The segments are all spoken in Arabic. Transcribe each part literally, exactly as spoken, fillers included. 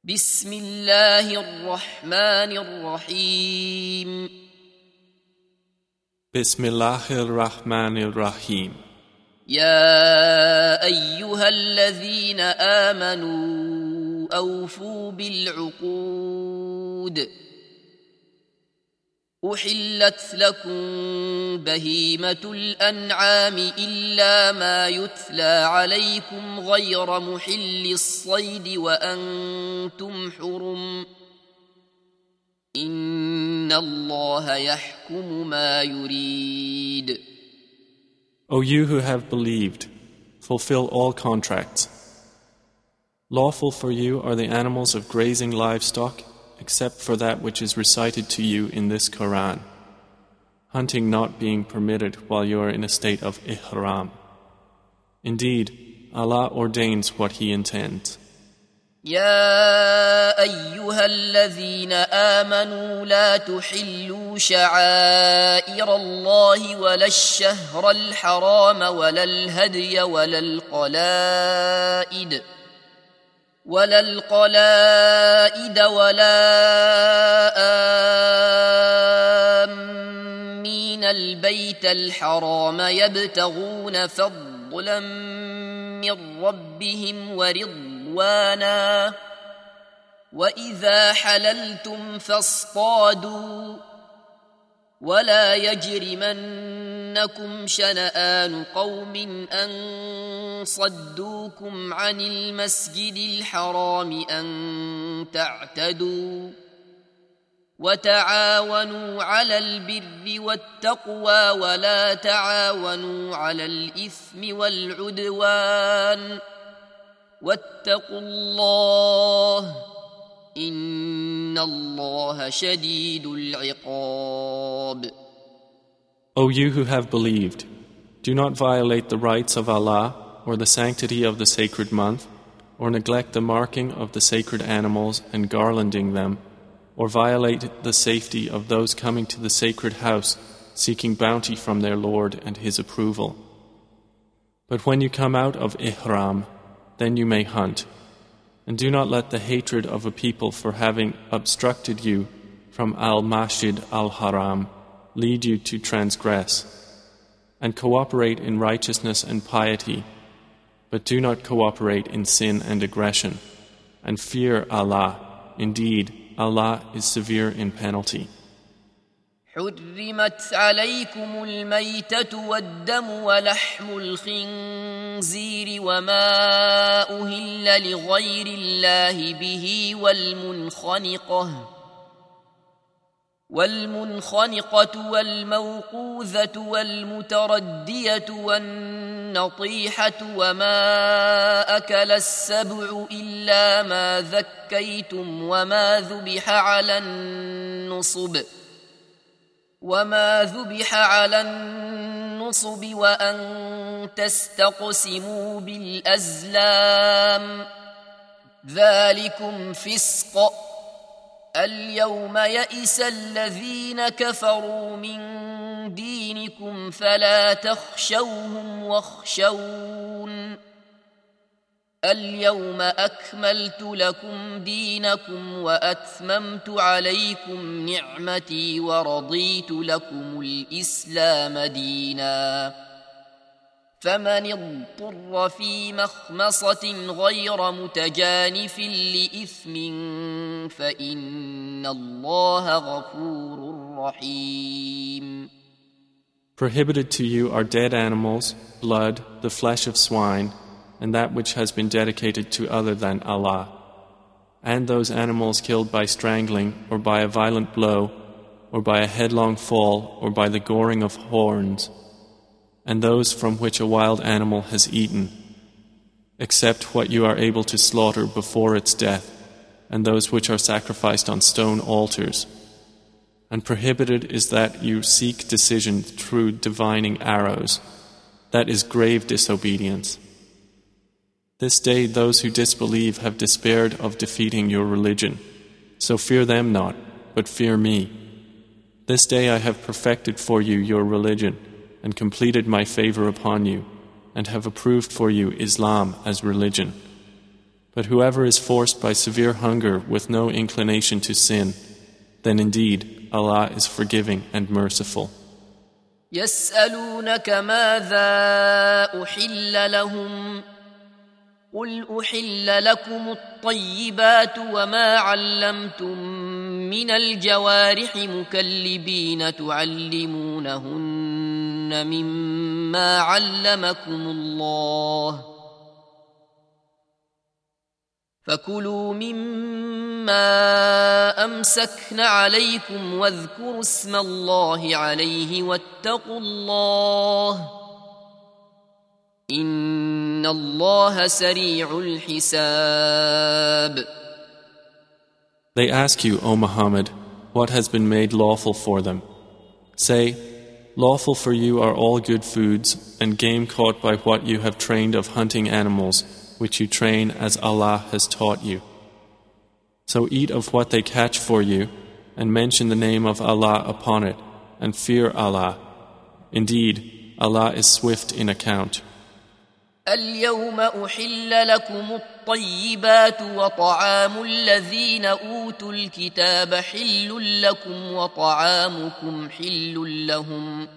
بسم الله الرحمن الرحيم بسم الله الرحمن الرحيم يا أيها الذين آمنوا أوفوا بالعقود أحلت لكم بهيمة الأنعام إلا ما يتلى عليكم غير محل الصيد وأنتم حرم إن الله يحكم ما يريد. O you who have believed, fulfill all contracts. Lawful for you are the animals of grazing livestock, except for that which is recited to you in this Quran, hunting not being permitted while you are in a state of ihram. Indeed, Allah ordains what He intends. يا أيها الذين آمنوا لا تحلوا شعائر الله ولا الشهر الحرام ولا الهدي ولا القلائد ولا القلائد ولا آمين البيت الحرام يبتغون فضلا من ربهم ورضوانا وإذا حللتم فاصطادوا ولا يجرمنكم شنآن قوم أن صدوكم عن المسجد الحرام أن تعتدوا وتعاونوا على البر والتقوى ولا تعاونوا على الإثم والعدوان واتقوا الله إن الله شديد العقاب. O you who have believed, do not violate the rights of Allah or the sanctity of the sacred month, or neglect the marking of the sacred animals and garlanding them, or violate the safety of those coming to the sacred house seeking bounty from their Lord and His approval. But when you come out of ihram, then you may hunt. And do not let the hatred of a people for having obstructed you from al-Masjid al-Haram lead you to transgress. And cooperate in righteousness and piety, but do not cooperate in sin and aggression. And fear Allah. Indeed, Allah is severe in penalty. حرمت عليكم الميتة والدم ولحم الخنزير وما أهل لغير الله به والمنخنقة والمنخنقة والموقوذة والمتردية والنطيحة وما أكل السبع إلا ما ذكيتم وما ذبح على النصب وما ذبح على النصب وأن تستقسموا بالأزلام ذلكم فسق. اليوم يئس الذين كفروا من دينكم فلا تخشوهم واخشون اليوم أكملت لكم دينكم وأتممت عليكم نعمتي ورضيت لكم الإسلام دينا فمن اضطر في مخمصة غير متجانف لإثم فإن الله غفور رحيم. Prohibited to you are dead animals, blood, the flesh of swine, and that which has been dedicated to other than Allah, and those animals killed by strangling, or by a violent blow, or by a headlong fall, or by the goring of horns, and those from which a wild animal has eaten, except what you are able to slaughter before its death, and those which are sacrificed on stone altars. And prohibited is that you seek decision through divining arrows. That is grave disobedience. This day those who disbelieve have despaired of defeating your religion. So fear them not, but fear me. This day I have perfected for you your religion, and completed my favor upon you, and have approved for you Islam as religion. But whoever is forced by severe hunger with no inclination to sin, then indeed Allah is forgiving and merciful. يسألونك ماذا أحل لهم قل أحل لكم الطيبات وما علمتم من الجوارح مكلبين تعلمونهن مما علمكم الله فكلوا مما أمسكن عليكم واذكروا اسم الله عليه واتقوا الله إن الله سريع الحساب. They ask you, O Muhammad, what has been made lawful for them. Say, lawful for you are all good foods and game caught by what you have trained of hunting animals, which you train as Allah has taught you. So eat of what they catch for you, and mention the name of Allah upon it, and fear Allah. Indeed, Allah is swift in account. اليوم أحل لكم الطيبات وطعام الذين أوتوا الكتاب حل لكم وطعامكم حل لهم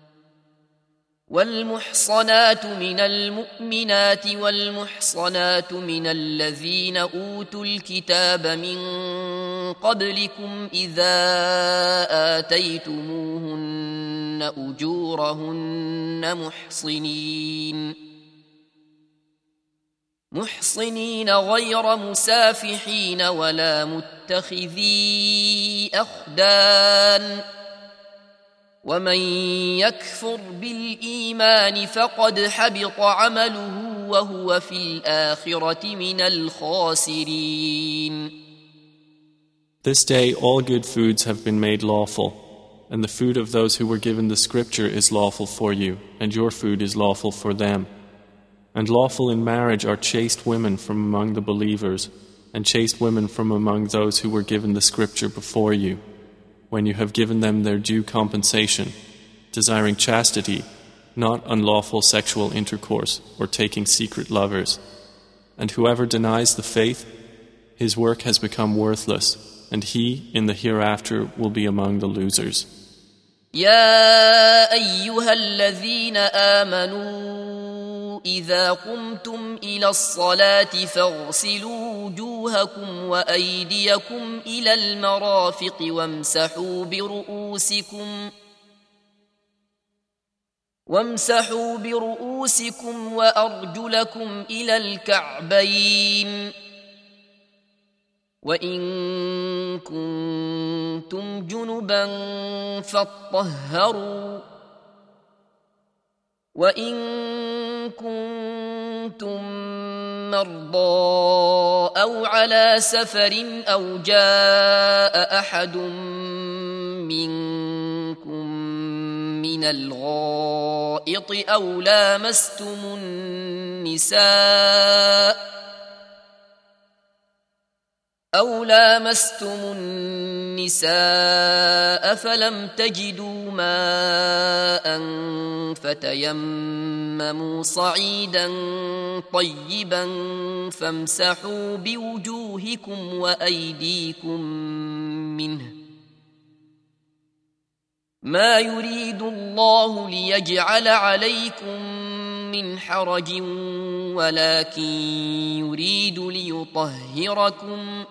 والمحصنات من المؤمنات والمحصنات من الذين أوتوا الكتاب من قبلكم إذا آتيتموهن أجورهن محصنين محصنين غير مسافحين ولا متخذي أخدان ومن يكفر بالإيمان فقد حبط عمله وهو في الآخرة من الخاسرين. This day all good foods have been made lawful, and the food of those who were given the scripture is lawful for you, and your food is lawful for them. And lawful in marriage are chaste women from among the believers, and chaste women from among those who were given the scripture before you, when you have given them their due compensation, desiring chastity, not unlawful sexual intercourse or taking secret lovers. And whoever denies the faith, his work has become worthless, and he in the hereafter will be among the losers. يا أيها الذين آمنوا إذا قمتم إلى الصلاة فاغسلوا وجوهكم وأيديكم إلى المرافق وامسحوا برؤوسكم وامسحوا برؤوسكم وأرجلكم إلى الكعبين وإن كنتم جنبا فاطهروا وإن كنتم مرضى أو على سفر أو جاء أحد منكم من الغائط أو لامستم النساء أو لامستم النساء فلم تجدوا ماء فتيمموا صعيدا طيبا فامسحوا بوجوهكم وأيديكم منه ما يريد الله ليجعل عليكم من حرج ولكن يريد ليطهركم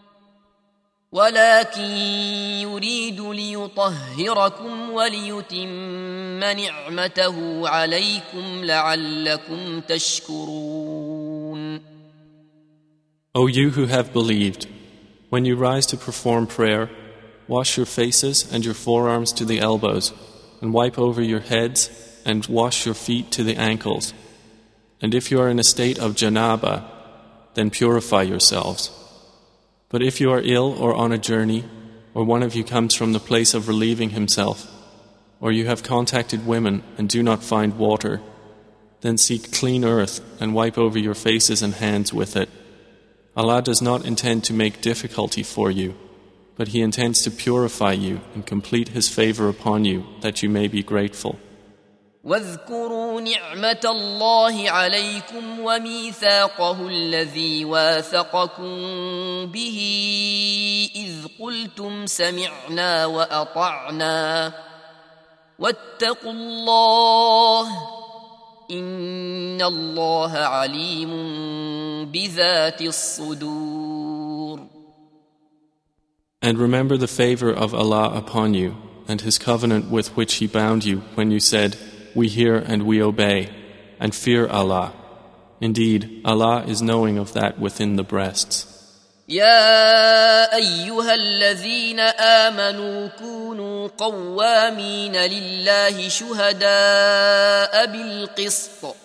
ولكن يريد ليطهركم وليتم نعمته عليكم لعلكم تشكرون. O you who have believed, when you rise to perform prayer, wash your faces and your forearms to the elbows, and wipe over your heads, and wash your feet to the ankles. And if you are in a state of janaba, then purify yourselves. But if you are ill or on a journey, or one of you comes from the place of relieving himself, or you have contacted women and do not find water, then seek clean earth and wipe over your faces and hands with it. Allah does not intend to make difficulty for you, but He intends to purify you and complete His favor upon you that you may be grateful. واذكروا نعمة الله عليكم وميثاقه الذي واثقكم به إذ قلتم سمعنا وأطعنا واتقوا الله إن الله عليم بذات الصدور. And remember the favor of Allah upon you and His covenant with which He bound you when you said, "We hear and we obey," and fear Allah. Indeed, Allah is knowing of that within the breasts. يا أيها الذين آمنوا كونوا قوامين لله شهداء بالقسط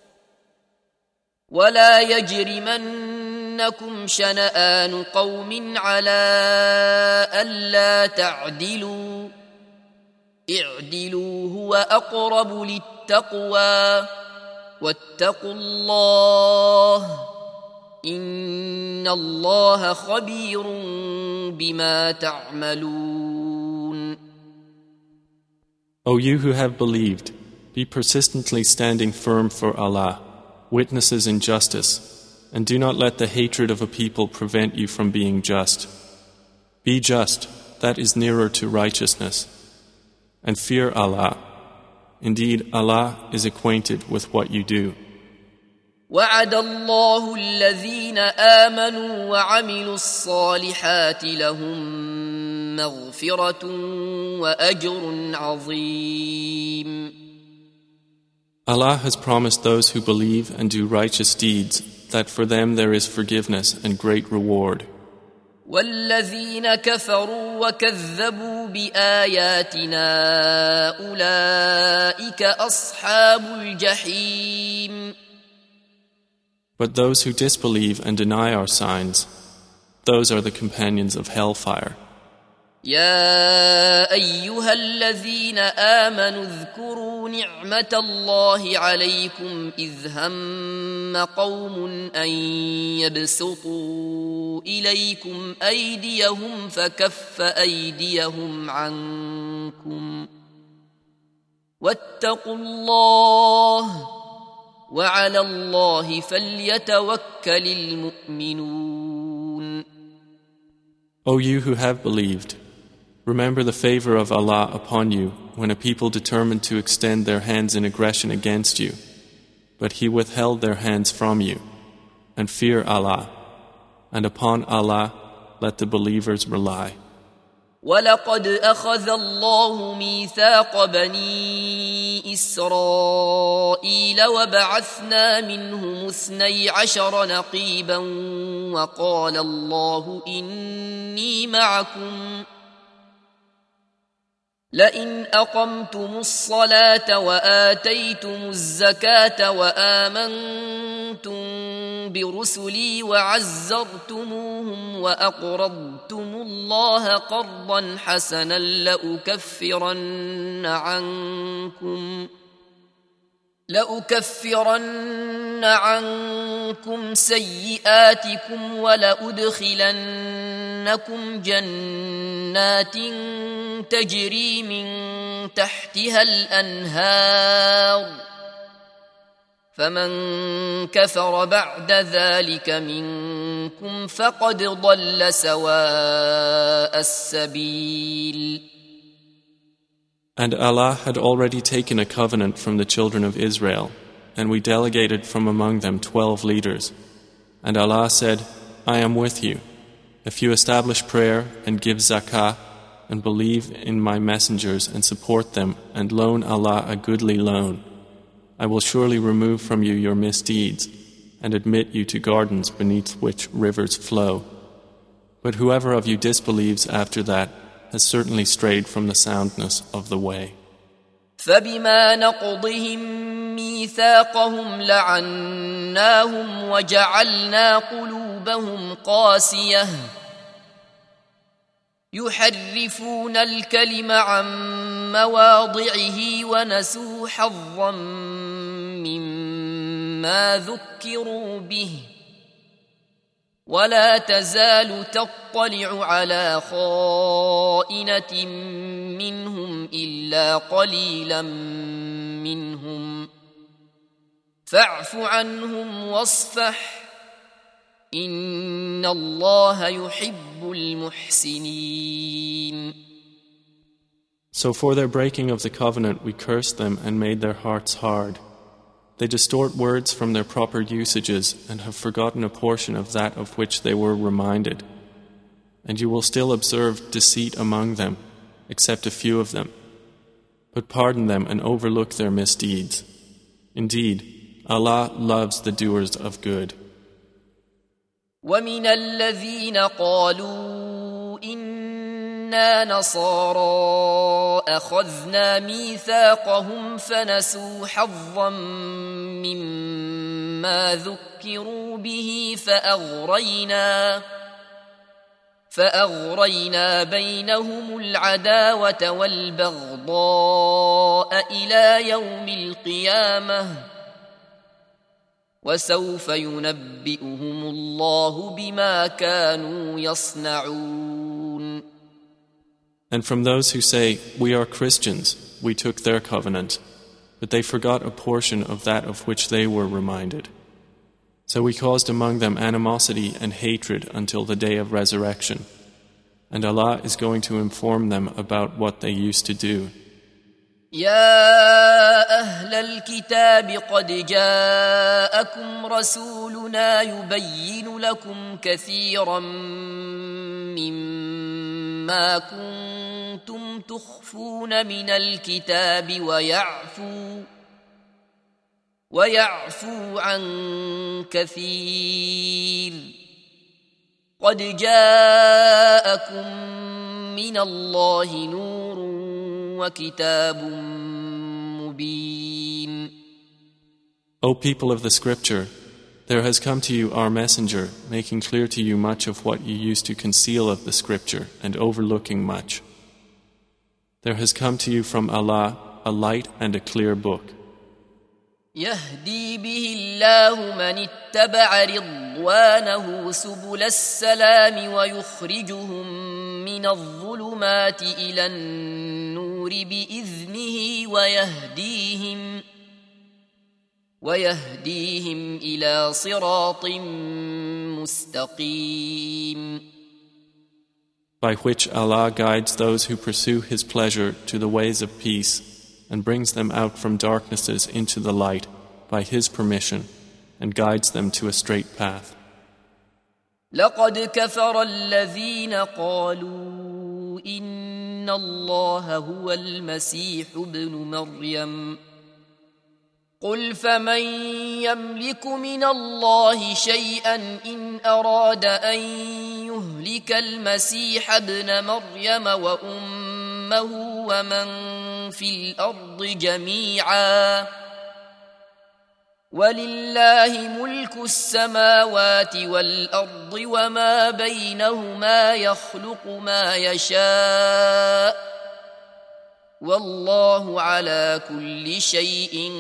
ولا يجرمنكم شنآن قوم على ألا تعدلوا اعدلوا هو أقرب للتقوى واتقوا الله إن الله خبير بما تعملون. O you who have believed, be persistently standing firm for Allah, witnesses in justice, and do not let the hatred of a people prevent you from being just. Be just, that is nearer to righteousness. And fear Allah. Indeed, Allah is acquainted with what you do. وعد الله الذين آمنوا وعملوا الصالحات لهم مغفرة وأجر عظيم. Allah has promised those who believe and do righteous deeds that for them there is forgiveness and great reward. والذين كفروا وكذبوا بآياتنا أولئك أصحاب الجحيم. But those who disbelieve and deny our signs, those are the companions of hellfire. يا أيها الذين آمنوا اذكروا نعمة الله عليكم إذ هم قوم أن يبسطوا إليكم أيديهم فكف أيديهم عنكم واتقوا الله وعلى الله فليتوكل المؤمنون. O you who have believed, remember the favor of Allah upon you when a people determined to extend their hands in aggression against you, but He withheld their hands from you, and fear Allah, and upon Allah let the believers rely. ولقد أخذ الله ميثاق بني إسرائيل وبعثنا منهم اثني عشر نقيبا وقال الله إني معكم لئن أقمتم الصلاة وآتيتم الزكاة وآمنتم برسلي وعزرتموهم وأقرضتم الله قرضا حسنا لأكفرن عنكم لأكفرن عنكم سيئاتكم ولأدخلنكم جنات تجري من تحتها الأنهار فمن كفر بعد ذلك منكم فقد ضل سواء السبيل. And Allah had already taken a covenant from the children of Israel, and we delegated from among them twelve leaders. And Allah said, I am with you. If you establish prayer and give zakah, and believe in my messengers and support them, and loan Allah a goodly loan, I will surely remove from you your misdeeds, and admit you to gardens beneath which rivers flow. But whoever of you disbelieves after that has certainly strayed from the soundness of the way. فبما نقضهم ميثاقهم لعناهم وجعلنا قلوبهم قاسية يحرفون الكلم عن مواضعه ونسوا حظا مما ذكروا به ولا تزال تطلع على خائنة منهم إلا قليلا منهم فاعف عنهم واصفح إن الله يحب المحسنين. So for their breaking of the covenant we cursed them and made their hearts hard. They distort words from their proper usages and have forgotten a portion of that of which they were reminded. And you will still observe deceit among them, except a few of them. But pardon them and overlook their misdeeds. Indeed, Allah loves the doers of good. وَمِنَ الَّذِينَ قَالُوا إِنَّا نَصَارَى أَخَذْنَا مِيثَاقَهُمْ فَنَسُوا حَظًّا مِّمَّا ذُكِّرُوا بِهِ فَأَغْرَيْنَا فَأَغْرَيْنَا بَيْنَهُمُ الْعَدَاوَةَ وَالْبَغْضَاءَ إِلَى يَوْمِ الْقِيَامَةِ وَسَوْفَ يُنَبِّئُهُمُ اللَّهُ بِمَا كَانُوا يَصْنَعُونَ. And from those who say, "We are Christians," we took their covenant, but they forgot a portion of that of which they were reminded. So we caused among them animosity and hatred until the day of resurrection. And Allah is going to inform them about what they used to do. يا أهل الكتاب قد جاءكم رسولنا يبين لكم كثيرا مما كنتم تخفون من الكتاب ويعفو ويعفو عن كثير قد جاءكم من الله نور وكتاب مبين. O people of the scripture, there has come to you our messenger, making clear to you much of what you used to conceal of the scripture and overlooking much. There has come to you from Allah a light and a clear book. يهدي به الله من اتبع رضوانه سبل السلام ويخرجهم من الظلمات إلى النور بإذنه ويهديهم ويهديهم إلى صراط مستقيم. By which Allah guides those who pursue His pleasure to the ways of peace and brings them out from darknesses into the light by His permission and guides them to a straight path. لقد كفر الذين قالوا إن الله هو المسيح ابن مريم قل فمن يملك من الله شيئا إن أراد أن يهلك المسيح ابن مريم وأمه ومن في الأرض جميعا ولله ملك السماوات والأرض وما بينهما يخلق ما يشاء والله على كل شيء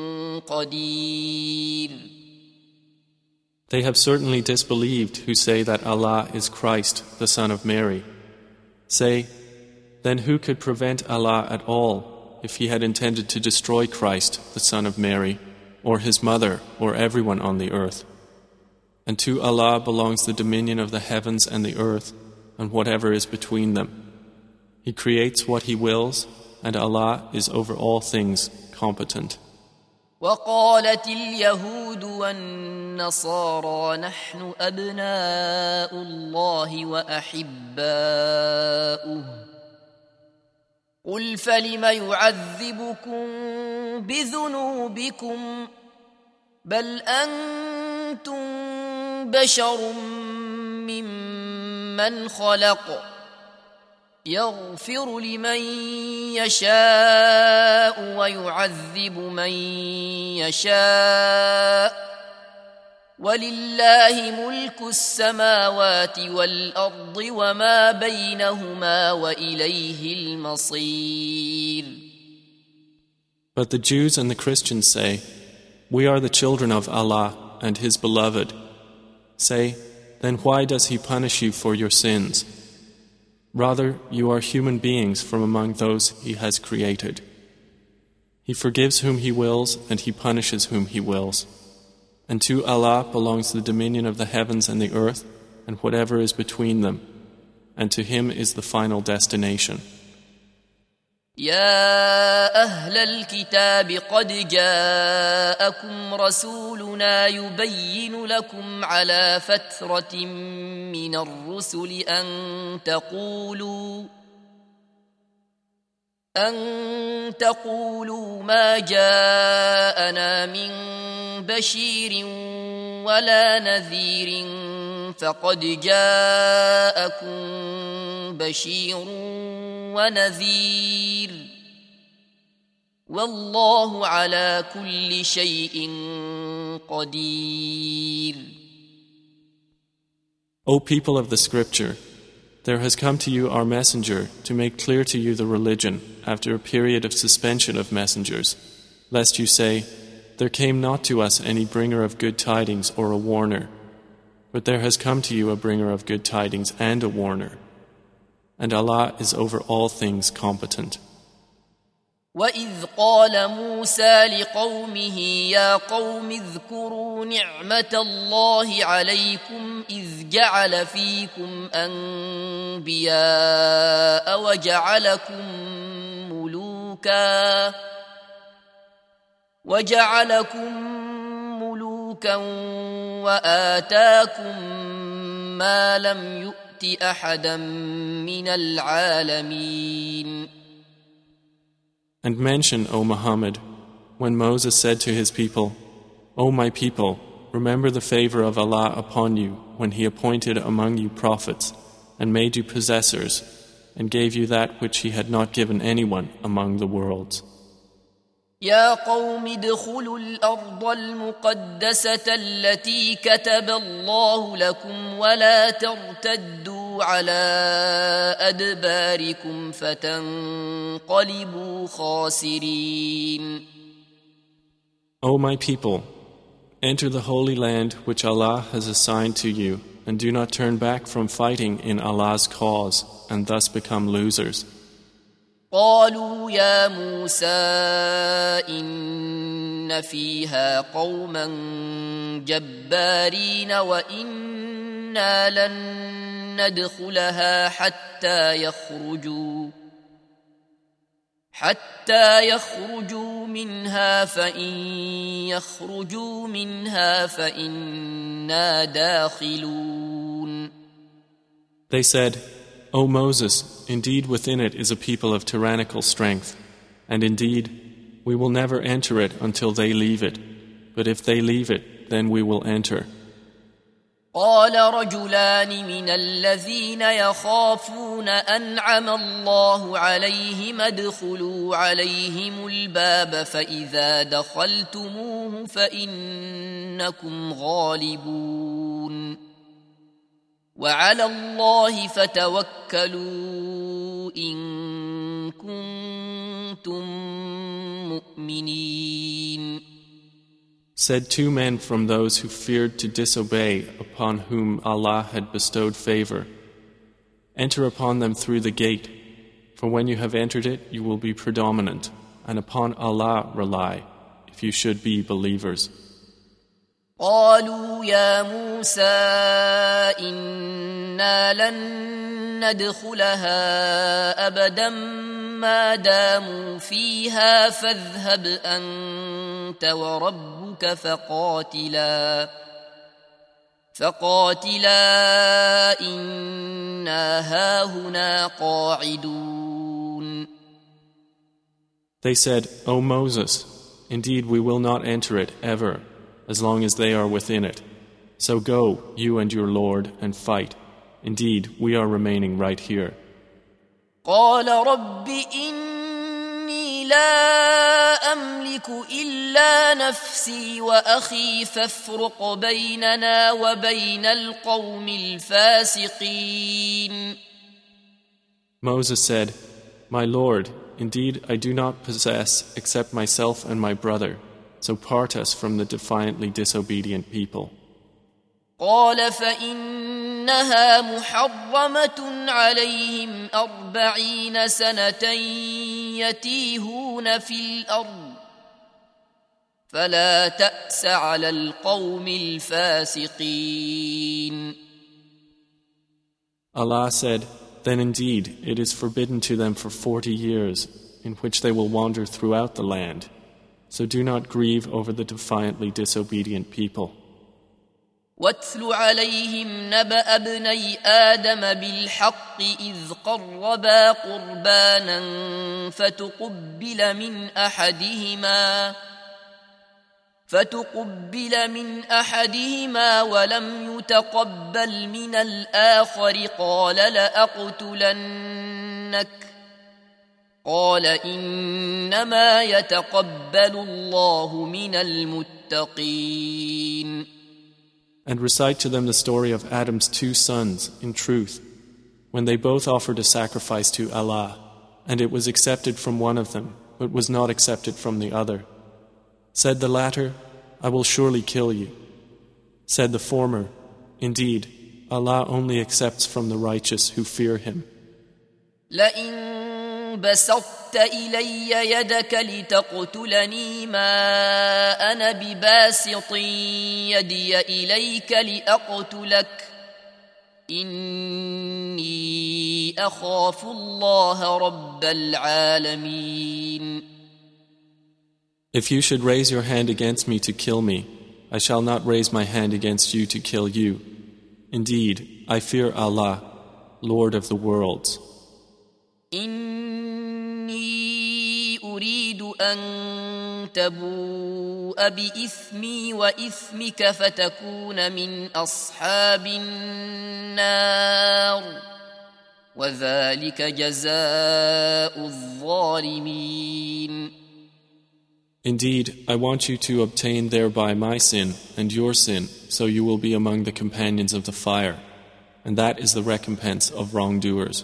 قدير. They have certainly disbelieved who say that Allah is Christ, the Son of Mary. Say, then who could prevent Allah at all if He had intended to destroy Christ, the Son of Mary, or His mother, or everyone on the earth? And to Allah belongs the dominion of the heavens and the earth, and whatever is between them. He creates what He wills, and Allah is over all things competent. وقالت اليهود والنصارى نحن أبناء الله وأحباؤه قل فلم يعذبكم بذنوبكم بل أنتم بشر ممن خلق يغفر لمن يشاء ويعذب من يشاء ولله ملك السماوات والأرض وما بينهما وإليه المصير. But the Jews and the Christians say, "We are the children of Allah and His beloved." Say, then why does He punish you for your sins? Rather, you are human beings from among those He has created. He forgives whom He wills, and He punishes whom He wills. And to Allah belongs the dominion of the heavens and the earth, and whatever is between them, and to Him is the final destination. يا أهل الكتاب قد جاءكم رسولنا يبين لكم على فترة من الرسل أن تقولوا أن تقولوا ما جاءنا من بشير ولا نذير فقد جاءكم بشير ونذير والله على كل شيء قدير. O people of the Scripture, there has come to you our messenger to make clear to you the religion after a period of suspension of messengers, lest you say, there came not to us any bringer of good tidings or a warner, but there has come to you a bringer of good tidings and a warner, and Allah is over all things competent. وَإِذْ قَالَ مُوسَى لِقَوْمِهِ يَا قَوْمِ اذْكُرُوا نِعْمَةَ اللَّهِ عَلَيْكُمْ إِذْ جَعَلَ فِيكُمْ أَنْبِيَاءَ وَجَعَلَكُمْ مُلُوكًا وَجَعَلَكُمْ مُلُوكًا وَآتَاكُمْ مَا لَمْ يُؤْتِ أَحَدًا مِنَ الْعَالَمِينَ. And mention, O Muhammad, when Moses said to his people, O my people, remember the favor of Allah upon you when He appointed among you prophets and made you possessors and gave you that which He had not given anyone among the worlds. يا قوم ادخلوا الأرض المقدسة التي كتب الله لكم ولا ترتدوا على أدباركم فتنقلبوا خاسرين. O my people, enter the holy land which Allah has assigned to you, and do not turn back from fighting in Allah's cause and thus become losers. قالوا يا موسى إن فيها قوما جبارين وإنا لن ندخلها حتى يخرجوا حتى يخرجوا منها فإن يخرجوا منها فإنا داخلون. They said, O Moses, indeed within it is a people of tyrannical strength, and indeed we will never enter it until they leave it, but if they leave it, then we will enter. قال رجلان من الذين يخافون أنعم الله عليهم ادخلوا عليهم الباب فإذا دخلتموه فإنكم غالبون وعلى الله فتوكلوا إن كنتم مؤمنين. Said two men from those who feared to disobey, upon whom Allah had bestowed favor, enter upon them through the gate, for when you have entered it you will be predominant, and upon Allah rely, if you should be believers. قالوا يا موسى إنا لن ندخلها أبدا ما داموا فيها فاذهب أنت وربك فقاتلا فقاتلا إنا هاهنا قاعدون. They said, O Moses, indeed we will not enter it ever, as long as they are within it. So go, you and your Lord, and fight. Indeed, we are remaining right here. قال رب إني لا أملك إلا نفسي وأخي فافرق بيننا وبين القوم الفاسقين. Moses said, My Lord, indeed I do not possess except myself and my brother. So part us from the defiantly disobedient people. قال فإنها محرمة عليهم أربعين سنة يتيهون في الأرض فلا تأس على القوم الفاسقين. Allah said, Then indeed it is forbidden to them for forty years, in which they will wander throughout the land. So do not grieve over the defiantly disobedient people. واتل عليهم نبأ ابني آدم بالحق إذ قربا قربانا فتقبل من أحدهما فتقبل من أحدهما ولم يتقبل من الآخر قال لأقتلنك قال إنما يتقبل الله من المتقين. And recite to them the story of Adam's two sons, in truth, when they both offered a sacrifice to Allah, and it was accepted from one of them, but was not accepted from the other. Said the latter, I will surely kill you. Said the former, Indeed, Allah only accepts from the righteous who fear Him. لئن بسطت إلي يدك لتقتلني ما أنا بباسط يدي إليك لأقتلك إني أخاف الله رب العالمين. If you should raise your hand against me to kill me, I shall not raise my hand against you to kill you. Indeed, I fear Allah, Lord of the worlds. إني أريد أن تبوء بإثمي وإثمك فتكون من أصحاب النار وذلك جزاء الظالمين. Indeed, I want you to obtain thereby my sin and your sin, so you will be among the companions of the fire, and that is the recompense of wrongdoers.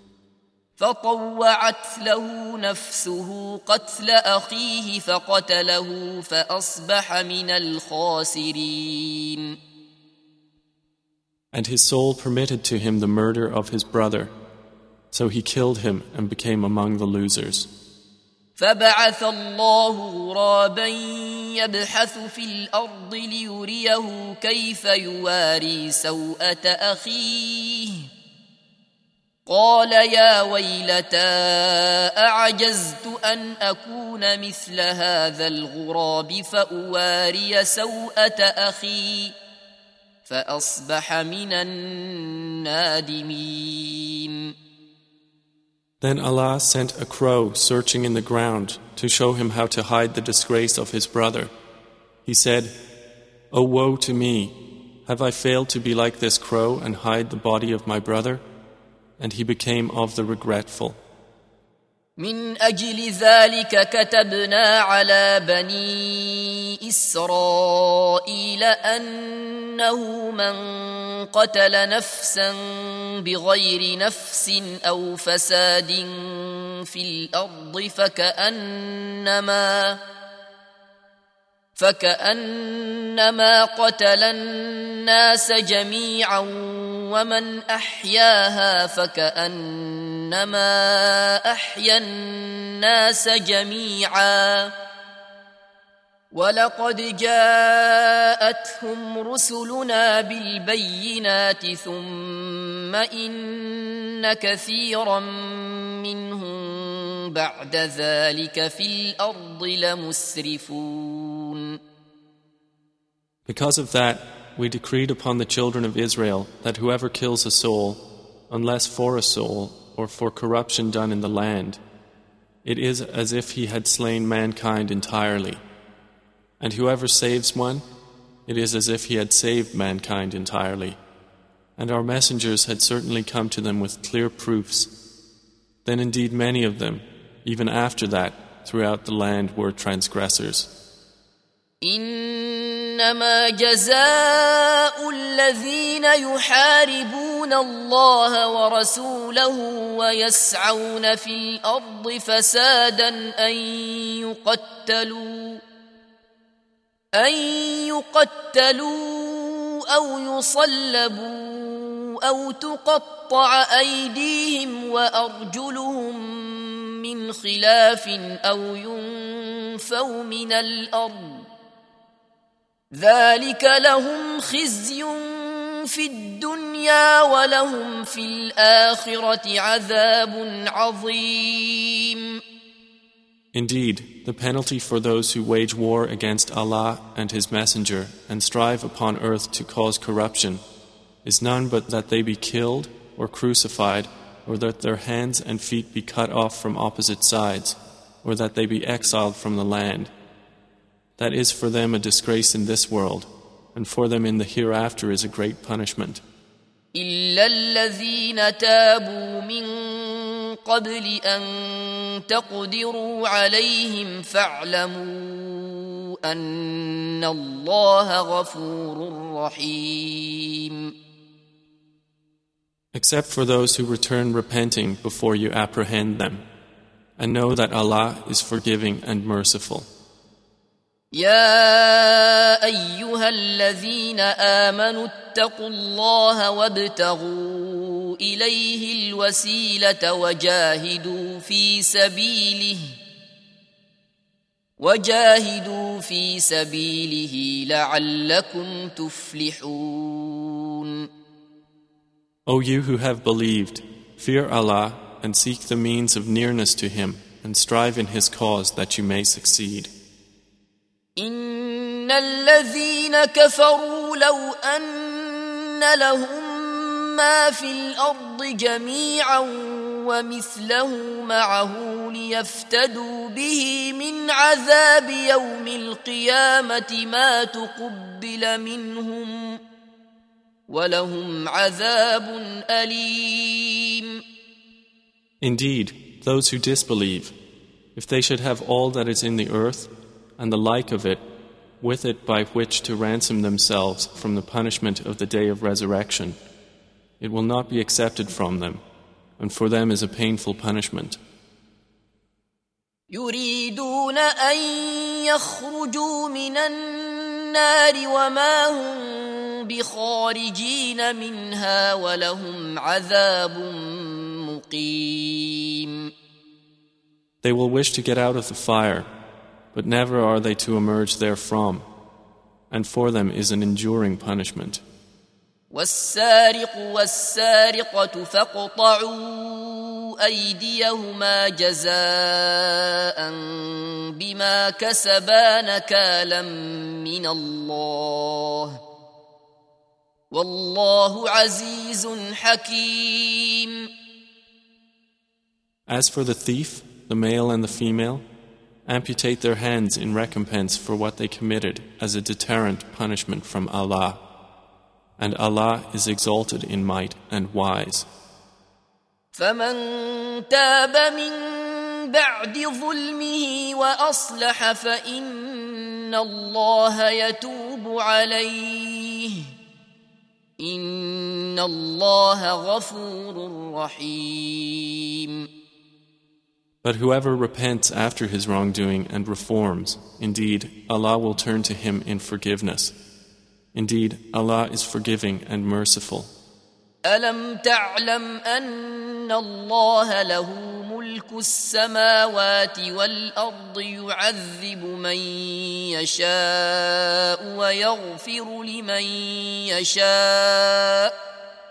فطوعت له نفسه قتل أخيه فقتله فأصبح من الخاسرين. And his soul permitted to him the murder of his brother, so he killed him and became among the losers. فبعث الله غرابا يبحث في الأرض ليريه كيف يواري سوءة أخيه قال يا ويلتى أعجزت أن أكون مثل هذا الغراب فأواري سوءة أخي فأصبح من النادمين. Then Allah sent a crow searching in the ground to show him how to hide the disgrace of his brother. He said, "O woe to me! Have I failed to be like this crow and hide the body of my brother?" And he became of the regretful. من أجل ذلك كتبنا على بني إسرائيل أنه من قتل نفسا بغير نفس أو فساد في الأرض فكأنما فكأنما قتل الناس جميعا ومن أحياها فكأنما أحيا الناس جميعا ولقد جاءتهم رسلنا بالبينات ثم إن كثيرا منهم بعد ذلك في الأرض لمسرفون. Because of that, we decreed upon the children of Israel that whoever kills a soul, unless for a soul or for corruption done in the land, it is as if he had slain mankind entirely. And whoever saves one, it is as if he had saved mankind entirely. And our messengers had certainly come to them with clear proofs. Then indeed many of them, even after that, throughout the land were transgressors. إنما جزاء الذين يحاربون الله ورسوله ويسعون في الأرض فسادا أن يقتلوا أن يقتلوا أو يصلبوا أو تقطع أيديهم وأرجلهم من خلاف أو ينفوا من الأرض ذلك لهم خزي في الدنيا ولهم في الآخرة عذاب عظيم. Indeed, the penalty for those who wage war against Allah and His Messenger and strive upon earth to cause corruption is none but that they be killed or crucified, or that their hands and feet be cut off from opposite sides, or that they be exiled from the land. That is for them a disgrace in this world, and for them in the hereafter is a great punishment. إلا الذين تابوا من قبل أن تقدروا عليهم فاعلموا أن الله غفور رحيم. Except for those who return repenting before you apprehend them, and know that Allah is forgiving and merciful. يا أيها الذين آمنوا اتقوا الله وابتغوا إليه الوسيلة وجاهدوا في سبيله وجاهدوا في سبيله لعلكم تفلحون. O you who have believed, fear Allah and seek the means of nearness to Him and strive in His cause that you may succeed. إن الذين كفروا لو أن لهم ما في الأرض جميعا ومثله معه ليفتدوا به من عذاب يوم القيامة ما تقبل منهم ولهم عذاب أليم. Indeed, those who disbelieve, if they should have all that is in the earth and the like of it, with it by which to ransom themselves from the punishment of the day of resurrection, it will not be accepted from them, and for them is a painful punishment. يريدون أن يخرجوا من النار وما هم بخارجين منها ولهم عذاب مقيم. They will wish to get out of the fire, but never are they to emerge therefrom, and for them is an enduring punishment. والسارق والسارقة فاقطعوا أيديهما جزاء بما كسبا نكالا من الله والله عزيز حكيم. As for the thief, the male and the female, amputate their hands in recompense for what they committed as a deterrent punishment from Allah. And Allah is exalted in might and wise. فمن تاب من بعد ظلمه وأصلح فإن الله يتوب عليه إن الله غفور رحيم. But whoever repents after his wrongdoing and reforms, indeed, Allah will turn to him in forgiveness. Indeed, Allah is forgiving and merciful. ألم تعلم أن الله له ملك السماوات والأرض يعذب من يشاء ويغفر لمن يشاء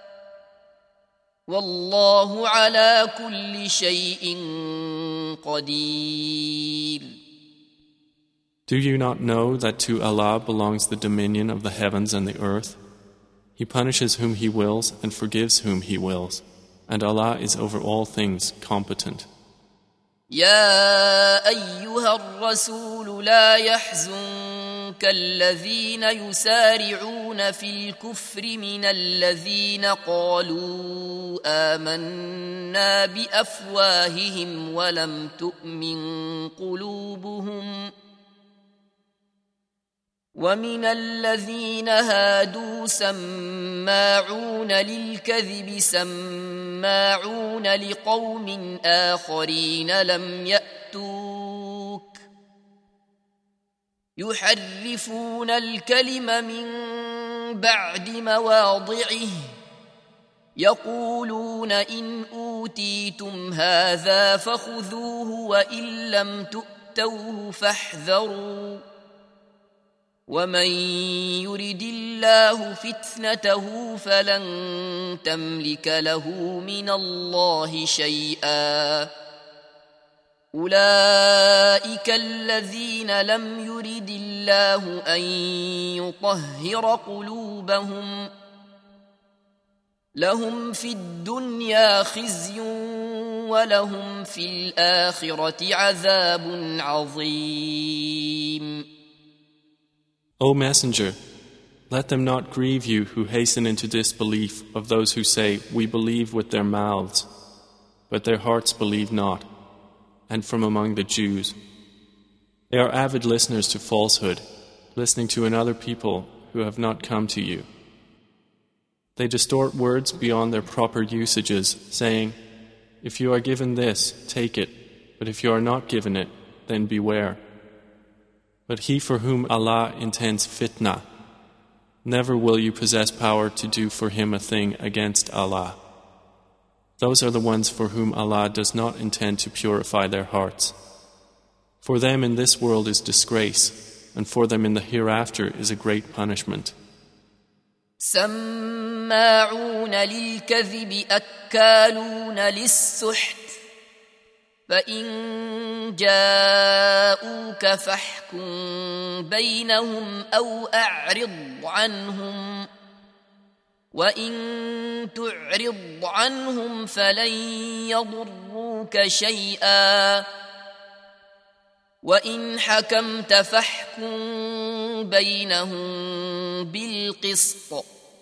والله على كل شيء قدير. Do you not know that to Allah belongs the dominion of the heavens and the earth? He punishes whom He wills and forgives whom He wills, and Allah is over all things competent. يا أيها الرسول لا يحزنك الذين يسارعون في الكفر من الذين قالوا آمنا بأفواههم ولم تؤمن قلوبهم ومن الذين هادوا سماعون للكذب سماعون لقوم آخرين لم يأتوك يحرفون الكلم من بعد مواضعه يقولون إن أوتيتم هذا فخذوه وإن لم تؤتوه فاحذروا ومن يرد الله فتنته فلن تملك له من الله شيئا أولئك الذين لم يرد الله أن يطهر قلوبهم لهم في الدنيا خزي ولهم في الآخرة عذاب عظيم. O Messenger, let them not grieve you who hasten into disbelief of those who say, we believe with their mouths, but their hearts believe not, and from among the Jews. They are avid listeners to falsehood, listening to another people who have not come to you. They distort words beyond their proper usages, saying, if you are given this, take it, but if you are not given it, then beware. But he for whom Allah intends fitna, never will you possess power to do for him a thing against Allah. Those are the ones for whom Allah does not intend to purify their hearts. For them in this world is disgrace, and for them in the hereafter is a great punishment. سماعون للكذب أكالون للسحت فإن جاءوك فاحكم بينهم أو أعرض عنهم وإن تعرض عنهم فلن يضروك شيئا وإن حكمت فاحكم بينهم بالقسط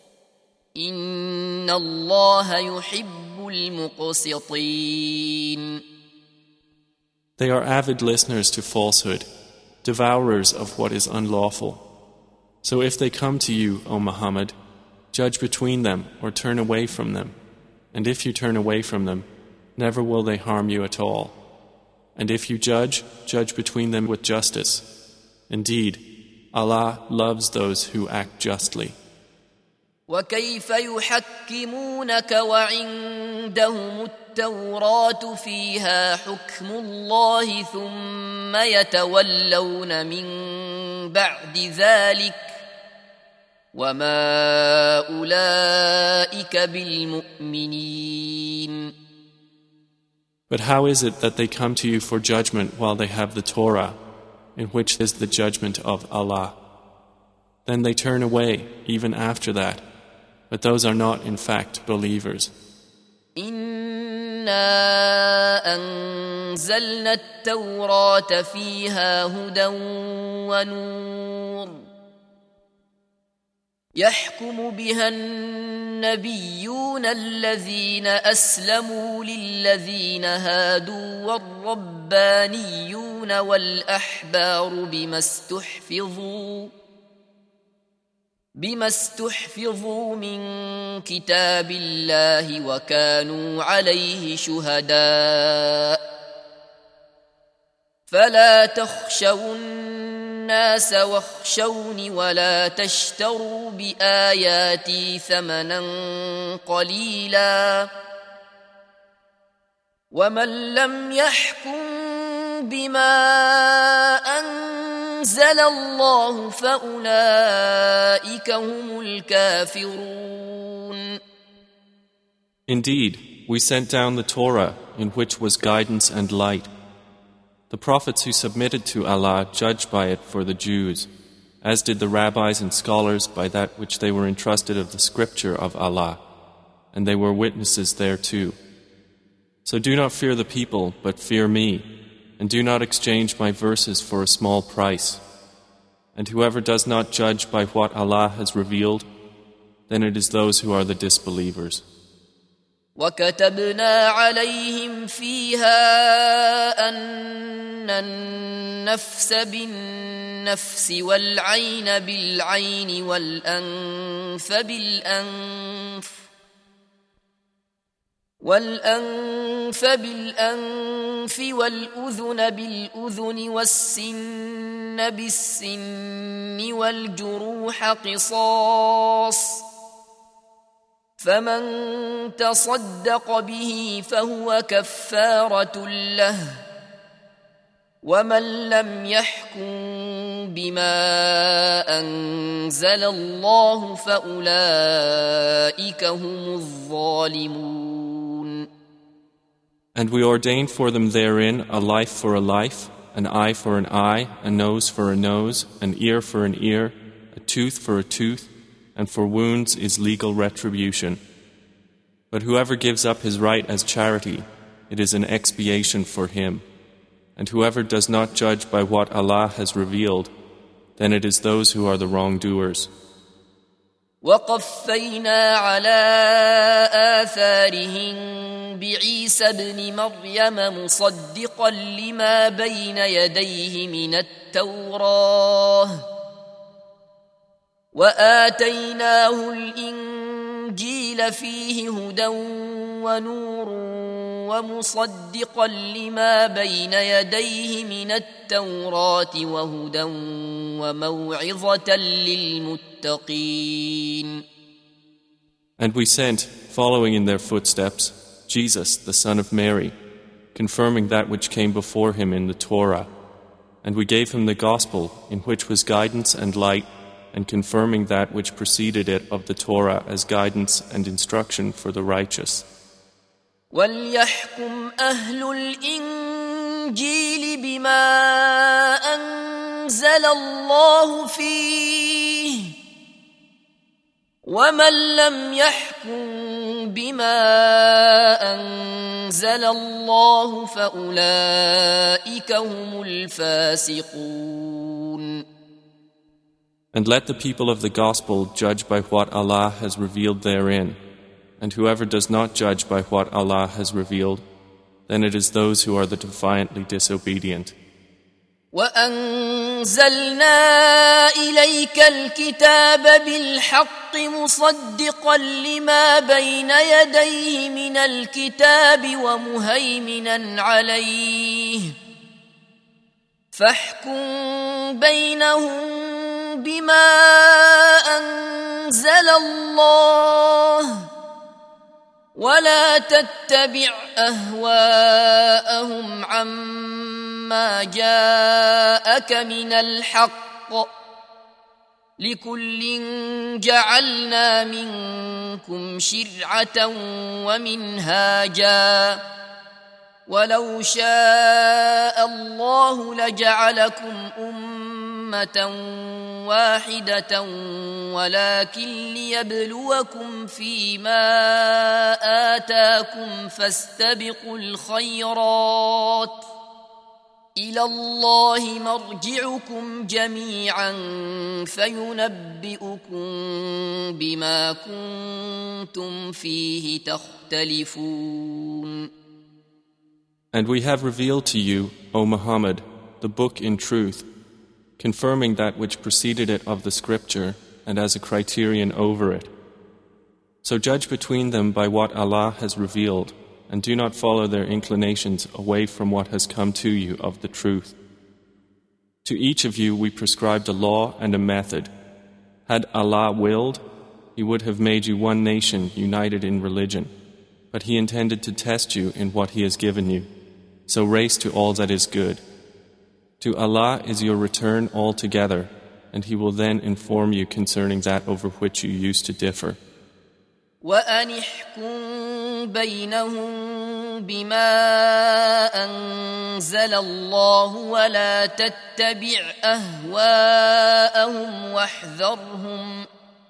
إن الله يحب المقسطين. They are avid listeners to falsehood, devourers of what is unlawful. So if they come to you, O Muhammad, judge between them or turn away from them. And if you turn away from them, never will they harm you at all. And if you judge, judge between them with justice. Indeed, Allah loves those who act justly. وكيف يحكمونك وعندهم التوراة فيها حكم الله ثم يتولون من بعد ذلك وما أولئك بالمؤمنين. But how is it that they come to you for judgment while they have the Torah, in which is the judgment of Allah? Then they turn away even after that, but those are not in fact believers. إنا أنزلنا التوراة فيها هدى ونور يحكم بها النبيون الذين أسلموا للذين هادوا والربانيون والأحبار بما استحفظوا بما استحفظوا من كتاب الله وكانوا عليه شهداء فلا تخشوا الناس واخشوني ولا تشتروا بآياتي ثمنا قليلا ومن لم يحكم بما أنزل الله فأولئك هم الكافرون. Indeed, we sent down the Torah in which was guidance and light. The prophets who submitted to Allah judged by it for the Jews, as did the rabbis and scholars by that which they were entrusted of the scripture of Allah, and they were witnesses thereto. So do not fear the people, but fear me, and do not exchange my verses for a small price. And whoever does not judge by what Allah has revealed, then it is those who are the disbelievers. وَكَتَبْنَا عَلَيْهِمْ فِيهَا أَنَّ النَّفْسَ بِالنَّفْسِ وَالْعَيْنَ بِالْعَيْنِ وَالْأَنْفَ بِالْأَنْفِ والأنف بالأنف والأذن بالأذن والسن بالسن والجروح قصاص فمن تصدق به فهو كفارة له ومن لم يحكم بما أنزل الله فأولئك هم الظالمون. And we ordained for them therein a life for a life, an eye for an eye, a nose for a nose, an ear for an ear, a tooth for a tooth, and for wounds is legal retribution. But whoever gives up his right as charity, it is an expiation for him. And whoever does not judge by what Allah has revealed, then it is those who are the wrongdoers. وَقَفَّيْنَا عَلَى آثَارِهِمْ بِعِيسَى ابْنِ مَرْيَمَ مُصَدِّقًا لِمَا بَيْنَ يَدَيْهِ مِنَ التَّوْرَاةِ وَآتَيْنَاهُ الْإِنْجِيلَ فِيهِ هُدًى وَنُورٌ وَمُصَدِّقًا لِمَا بَيْنَ يَدَيْهِ مِنَ التَّوْرَاةِ وَهُدًى وَمَوْعِظَةً لِلْمُتَّقِينَ. And we sent, following in their footsteps, Jesus, the son of Mary, confirming that which came before him in the Torah. And we gave him the gospel, in which was guidance and light, and confirming that which preceded it of the Torah as guidance and instruction for the righteous. وَلْيَحْكُمْ أَهْلُ الْإِنْجِيلِ بِمَا أَنزَلَ اللَّهُ فِيهِ وَمَنْ لَمْ يَحْكُمْ بِمَا أَنزَلَ اللَّهُ فَأُولَئِكَ هُمُ الْفَاسِقُونَ. And let the people of the gospel judge by what Allah has revealed therein. And whoever does not judge by what Allah has revealed, then it is those who are the defiantly disobedient. وَأَنزَلْنَا إِلَيْكَ الْكِتَابَ بِالْحَقِّ مُصَدِّقًا لِمَا بَيْنَ يَدَيْهِ مِنَ الْكِتَابِ وَمُهَيْمِنًا عَلَيْهِ فَاحْكُم بَيْنَهُم بِمَا أَنزَلَ اللَّهُ ولا تتبع أهواءهم عما جاءك من الحق لكل جعلنا منكم شرعة ومنهاجا ولو شاء الله لجعلكم أمة واحدة ولكن ليبلوكم فيما آتاكم فاستبقوا الخيرات إلى الله مرجعكم جميعا فينبئكم بما كنتم فيه تختلفون. And we have revealed to you, O Muhammad, the book in truth, confirming that which preceded it of the scripture and as a criterion over it. So judge between them by what Allah has revealed, and do not follow their inclinations away from what has come to you of the truth. To each of you we prescribed a law and a method. Had Allah willed, He would have made you one nation united in religion, but He intended to test you in what He has given you. So race to all that is good. To Allah is your return altogether, and He will then inform you concerning that over which you used to differ. وَأَنِ احْكُم بَيْنَهُم بِمَا أَنزَلَ اللَّهُ وَلَا تَتَّبِعْ أَهْوَاءَهُمْ وَاحْذَرْهُمْ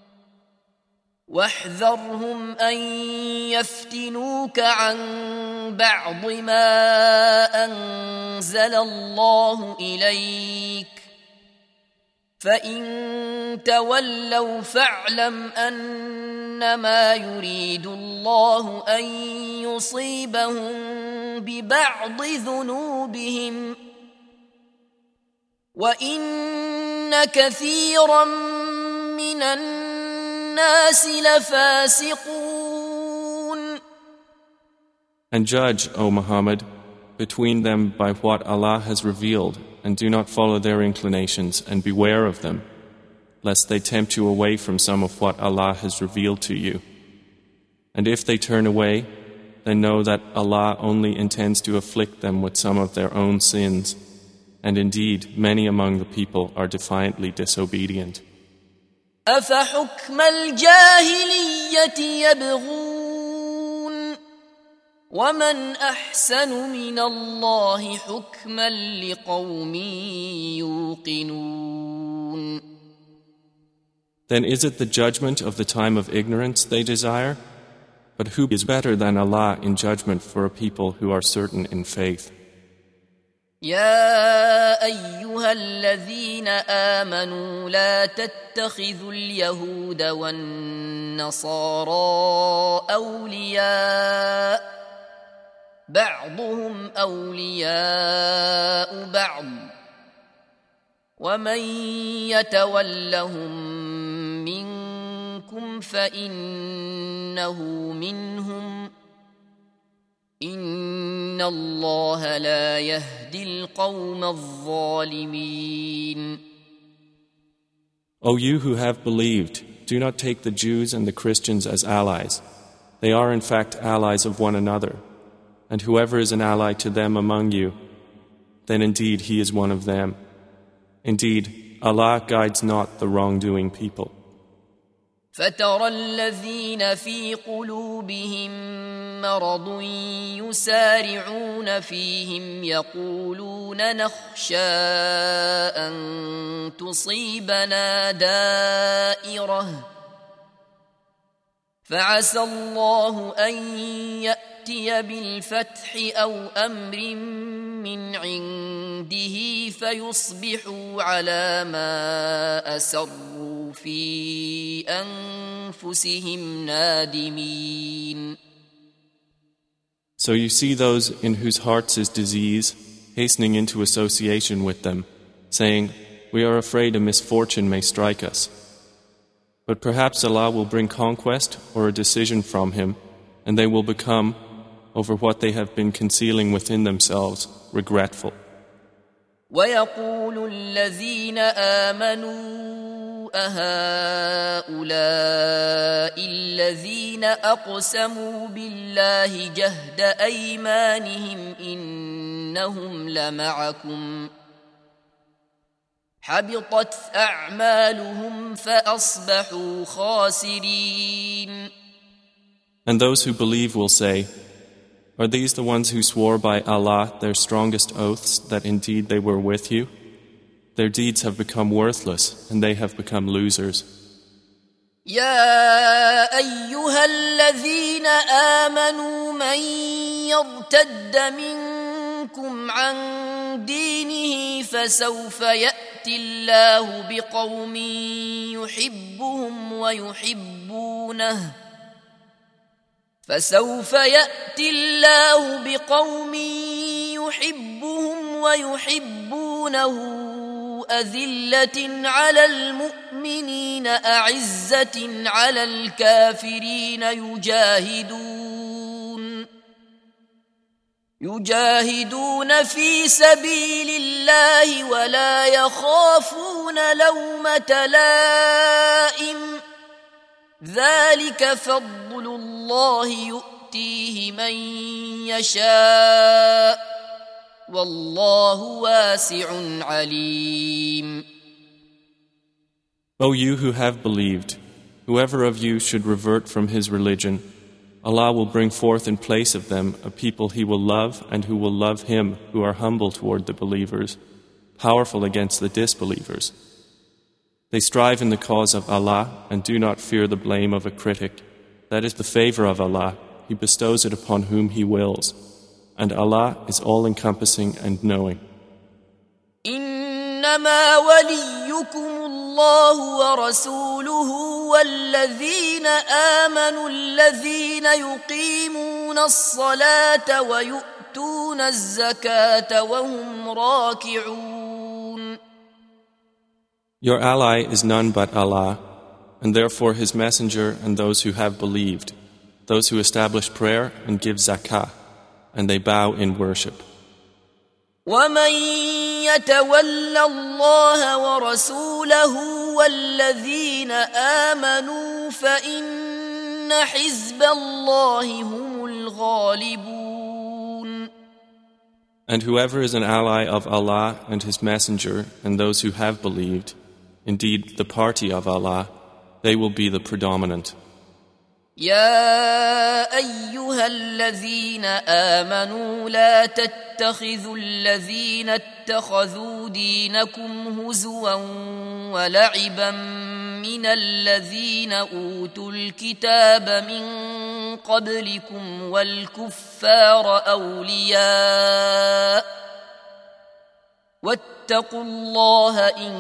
واحذرهم أن يفتنوك عن بعض ما أنزل الله إليك فإن تولوا فاعلم أنما يريد الله أن يصيبهم ببعض ذنوبهم وإن كثيرا من الناس الناس لفاسقون. And judge, O Muhammad, between them by what Allah has revealed, and do not follow their inclinations, and beware of them, lest they tempt you away from some of what Allah has revealed to you. And if they turn away, then know that Allah only intends to afflict them with some of their own sins, and indeed many among the people are defiantly disobedient. أفحكم الجاهلية يبغون ومن أحسن من الله حكما لقوم يوقنون. Then is it the judgment of the time of ignorance they desire? But who is better than Allah in judgment for a people who are certain in faith? يا أيها الذين آمنوا لا تتخذوا اليهود والنصارى أولياء بعضهم أولياء بعض ومن يتولهم منكم فإنه منهم إن الله لا يهدي القوم الظالمين. O you who have believed, do not take the Jews and the Christians as allies. They are in fact allies of one another. And whoever is an ally to them among you, then indeed he is one of them. Indeed, Allah guides not the wrongdoing people. فترى الذين في قلوبهم مرض يسارعون فيهم يقولون نخشى أن تصيبنا دائرة فعسى الله أن يأتي بالفتح أو أمر من عنده فيصبحوا على ما أسروا في أنفسهم نادمين. So you see those in whose hearts is disease hastening into association with them, saying, "We are afraid a misfortune may strike us." But perhaps Allah will bring conquest or a decision from Him, and they will become, over what they have been concealing within themselves, regretful. وَيَقُولُ الَّذِينَ آمَنُوا أَهَؤُلَاءِ الَّذِينَ أَقْسَمُوا بِاللَّهِ جَهْدَ أَيْمَانِهِمْ إِنَّهُمْ لَمَعَكُمْ حَبِطَتْ أَعْمَالُهُمْ فَأَصْبَحُوا خَاسِرِينَ. And those who believe will say, "Are these the ones who swore by Allah their strongest oaths that indeed they were with you? Their deeds have become worthless and they have become losers." يا أيها الذين آمنوا من يرتد منكم عن دينه فسوف يأتي الله بقوم يحبهم ويحبونه فسوف يأتي الله بقوم يحبهم ويحبونه أذلة على المؤمنين أعزة على الكافرين يجاهدون يجاهدون في سبيل الله ولا يخافون لومة لائم ذلك فضل الله يؤتيه من يشاء والله واسع عليم. O you who have believed, whoever of you should revert from his religion, Allah will bring forth in place of them a people He will love and who will love Him who are humble toward the believers, powerful against the disbelievers. They strive in the cause of Allah and do not fear the blame of a critic. That is the favor of Allah. He bestows it upon whom He wills. And Allah is all-encompassing and knowing. إنما وليكم الله ورسوله والذين آمنوا الذين يقيمون الصلاة ويؤتون الزكاة وهم راكعون. Your ally is none but Allah, and therefore His messenger and those who have believed, those who establish prayer and give zakah, and they bow in worship. ومن يتول الله ورسوله والذين آمنوا فإن حزب الله هم الغالبون. And whoever is an ally of Allah and His Messenger and those who have believed, indeed the party of Allah, they will be the predominant. يا أيها الذين آمنوا لا تتخذوا الذين اتخذوا دينكم هزوا ولعبا من الذين أوتوا الكتاب من قبلكم والكفار أولياء واتقوا الله إن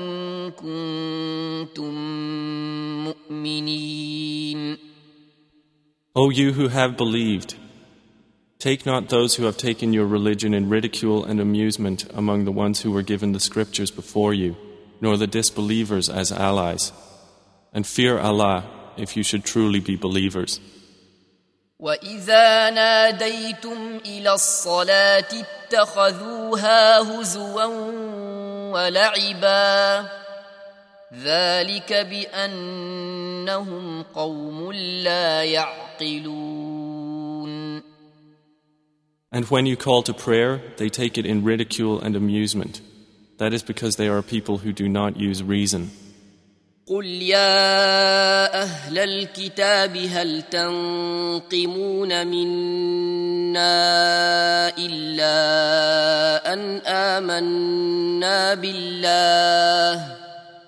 كنتم مؤمنين. O you who have believed, take not those who have taken your religion in ridicule and amusement among the ones who were given the scriptures before you, nor the disbelievers as allies, and fear Allah if you should truly be believers. وَإِذَا نَادَيْتُمْ إِلَى الصَّلَاةِ اتَّخَذُوهَا هُزُوًا وَلَعِبًا ذلك بأنهم قوم لا يعقلون. And when you call to prayer, they take it in ridicule and amusement. That is because they are people who do not use reason. قل يا أهل الكتاب هل تنقمون منا إلا أن آمنا بالله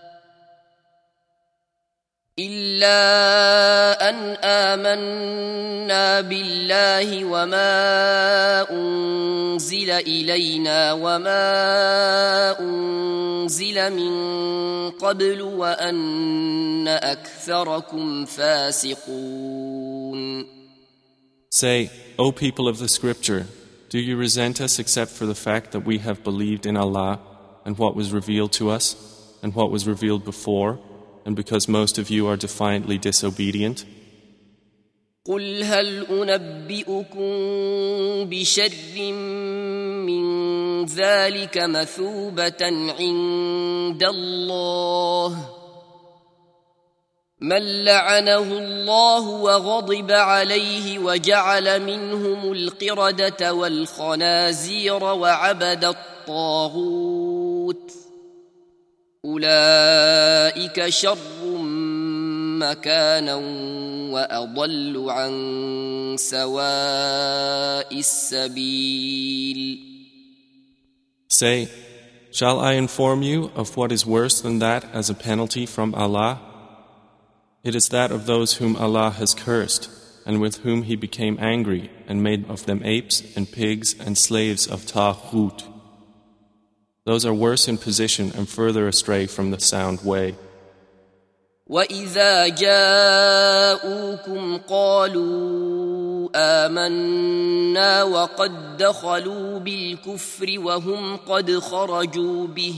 إلا أن آمنا بالله وما أنزل إلينا وما أنزل من قبل وأن أكثركم فاسقون. Say, O people of the scripture, do you resent us except for the fact that we have believed in Allah and what was revealed to us and what was revealed before, and because most of you are defiantly disobedient? قل هل أنبئكم بشر من ذلك مثوبة عند الله من لعنه الله وغضب عليه وجعل منهم القردة والخنازير وعبد الطاغوت أولئك شر مكانا وأضل عن سواء السبيل. Say, shall I inform you of what is worse than that as a penalty from Allah? It is that of those whom Allah has cursed and with whom He became angry and made of them apes and pigs and slaves of Taghut. Those are worse in position and further astray from the sound way. وَإِذَا جَاءُوكُمْ قَالُوا آمَنَّا وَقَدْ دَخَلُوا بِالْكُفْرِ وَهُمْ قَدْ خَرَجُوا بِهِ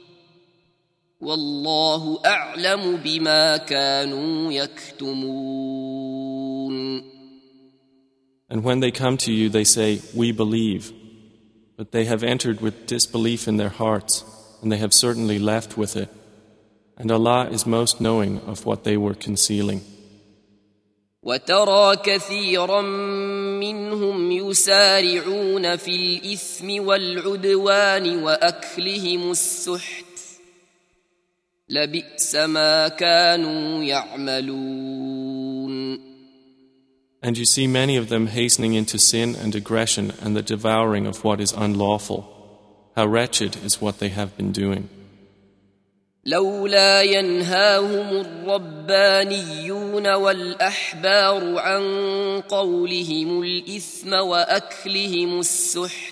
وَاللَّهُ أَعْلَمُ بِمَا كَانُوا يَكْتُمُونَ. And when they come to you, they say, we believe. But they have entered with disbelief in their hearts, and they have certainly left with it. And Allah is most knowing of what they were concealing. وَتَرَى كَثِيرًا مِّنْهُمْ يُسَارِعُونَ فِي الْإِثْمِ وَالْعُدْوَانِ وَأَكْلِهِمُ السُّحْتَ لَبِئْسَ مَا كَانُوا يَعْمَلُونَ. And you see many of them hastening into sin and aggression and the devouring of what is unlawful. How wretched is what they have been doing. لولا ينهاهم الربانيون والأحبار عن قولهم الإثم وأكلهم السحت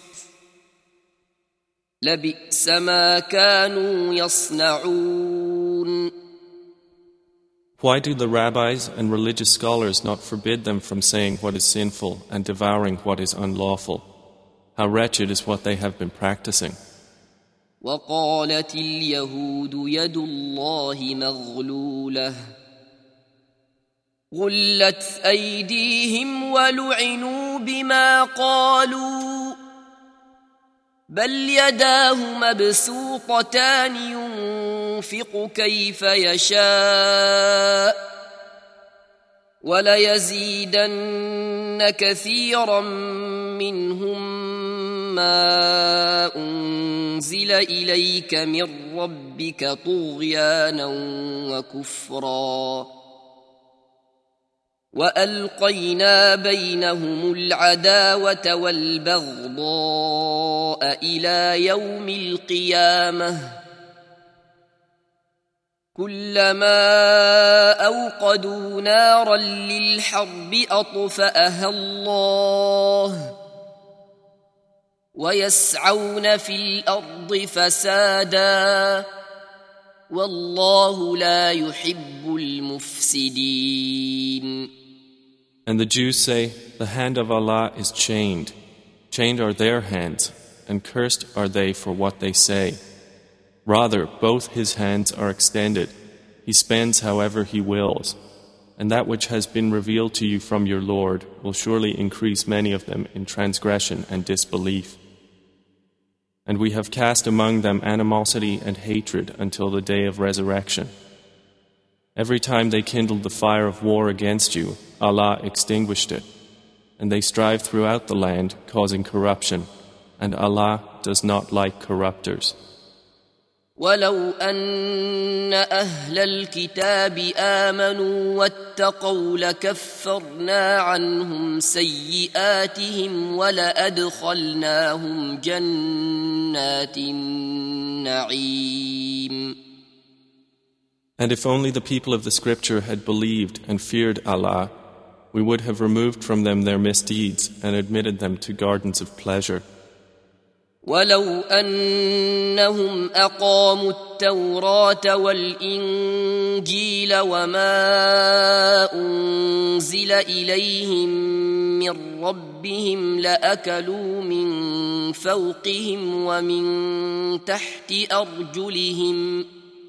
لبئس ما كانوا يصنعون. Why do the rabbis and religious scholars not forbid them from saying what is sinful and devouring what is unlawful? How wretched is what they have been practicing. وقالت اليهود يد الله مغلولة غلت أيديهم ولعنوا يؤمنوا بما قالوا بل يداه مبسوطتان ينفق كيف يشاء وليزيدن كثيرا منهم ما أنزل إليك من ربك طغيانا وكفرا وألقينا بينهم العداوة والبغضاء إلى يوم القيامة كلما أوقدوا نارا للحرب أطفأها الله ويسعون في الأرض فسادا والله لا يحب المفسدين. And the Jews say, the hand of Allah is chained. Chained are their hands, and cursed are they for what they say. Rather, both his hands are extended. He spends however he wills. And that which has been revealed to you from your Lord will surely increase many of them in transgression and disbelief. And we have cast among them animosity and hatred until the day of resurrection. Every time they kindled the fire of war against you, Allah extinguished it. And they strive throughout the land, causing corruption. And Allah does not like corruptors. ولو أن أهل الكتاب آمنوا واتقوا لكفرنا عنهم سيئاتهم ولأدخلناهم جنات النعيم. And if only the people of the scripture had believed and feared Allah, we would have removed from them their misdeeds and admitted them to gardens of pleasure. ولو أنهم أقاموا التوراة والإنجيل وما أنزل إليهم من ربهم لأكلوا من فوقهم ومن تحت أرجلهم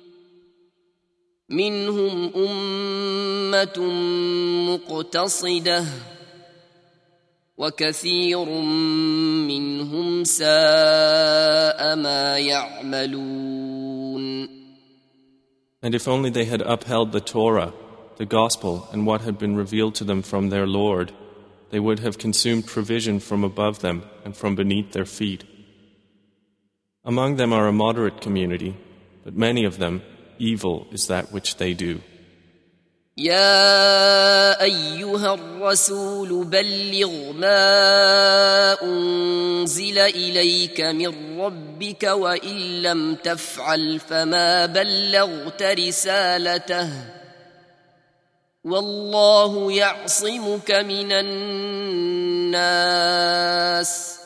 منهم أمة مقتصدة وكثير منهم ساء ما يعملون. And if only they had upheld the Torah, the Gospel, and what had been revealed to them from their Lord, they would have consumed provision from above them and from beneath their feet. Among them are a moderate community, but many of them, evil is that which they do. يا أيها الرسول بلغ ما أنزل إليك من ربك وإن لم تفعل فما بلغت رسالته والله يعصمك من الناس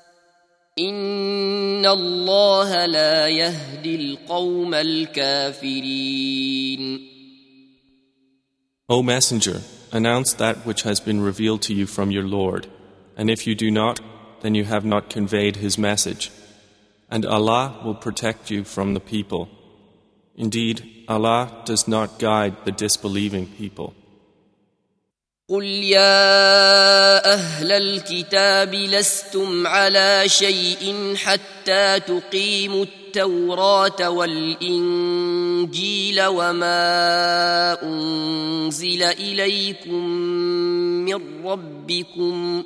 إن الله لا يهدي القوم الكافرين. O Messenger, announce that which has been revealed to you from your Lord, and if you do not, then you have not conveyed His message. And Allah will protect you from the people. Indeed, Allah does not guide the disbelieving people. قل يا أهل الكتاب لستم على شيء حتى تقيموا التوراة والإنجيل وما أنزل إليكم من ربكم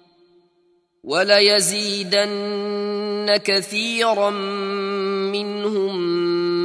وليزيدن كثيرا منهم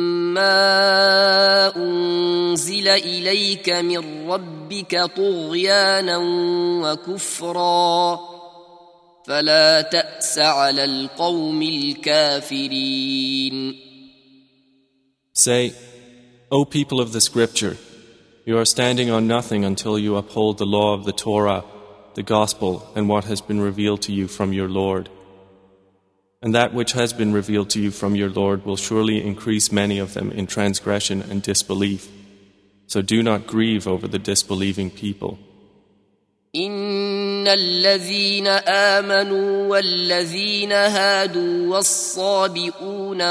ما أنزل إليك من ربك طغيانا وكفرا فلا تأس على القوم الكافرين. Say, O people of the scripture, you are standing on nothing until you uphold the law of the Torah, the Gospel, and what has been revealed to you from your Lord. And that which has been revealed to you from your Lord will surely increase many of them in transgression and disbelief. So do not grieve over the disbelieving people. إن الذين آمنوا والذين هادوا والصابئون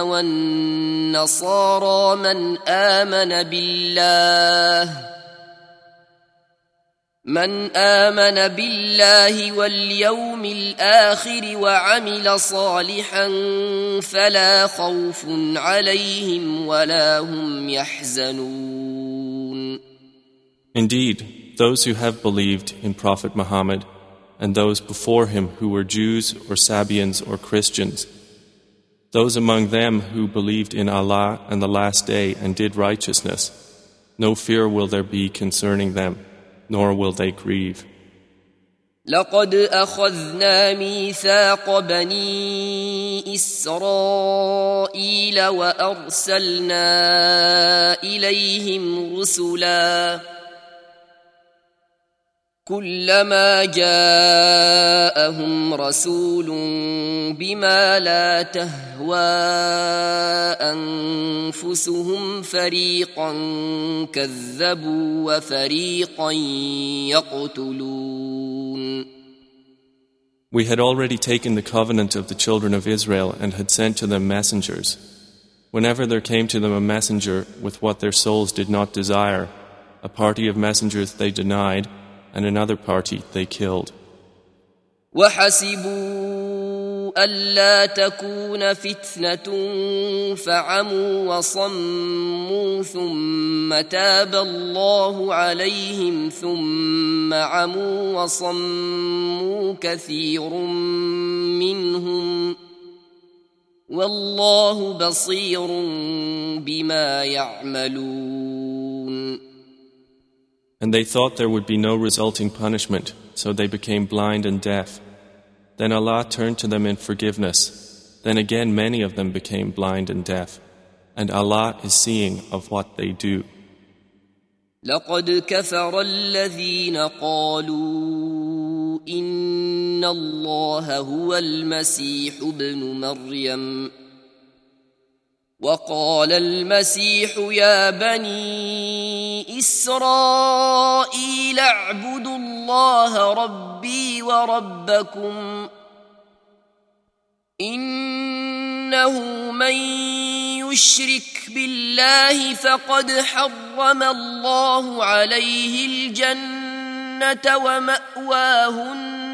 والنصارى من آمن بالله من آمن بالله واليوم الآخر وعمل صالحا فلا خوف عليهم ولا هم يحزنون. Indeed, those who have believed in Prophet Muhammad and those before him who were Jews or Sabians or Christians, those among them who believed in Allah and the Last Day and did righteousness, no fear will there be concerning them, nor will they grieve. لقد أخذنا ميثاق بني إسرائيل وأرسلنا إليهم رسلا كلما جاءهم رسول بما لا تهوى أنفسهم فريقا كذبوا وفريقا يقتلون. We had already taken the covenant of the children of Israel and had sent to them messengers. Whenever there came to them a messenger with what their souls did not desire, a party of messengers they denied, and another party they killed. وحسبوا ألا تكون فتنة فعموا وصموا ثم تاب الله عليهم ثم عموا وصموا كثير منهم والله بصير بما يعملون. And they thought there would be no resulting punishment, so they became blind and deaf. Then Allah turned to them in forgiveness. Then again many of them became blind and deaf. And Allah is seeing of what they do. لقد كفر الذين قالوا إن الله هو المسيح ابن مريم وقال المسيح يا بني إسرائيل اعبدوا الله ربي وربكم إنه من يشرك بالله فقد حرم الله عليه الجنة ومأواه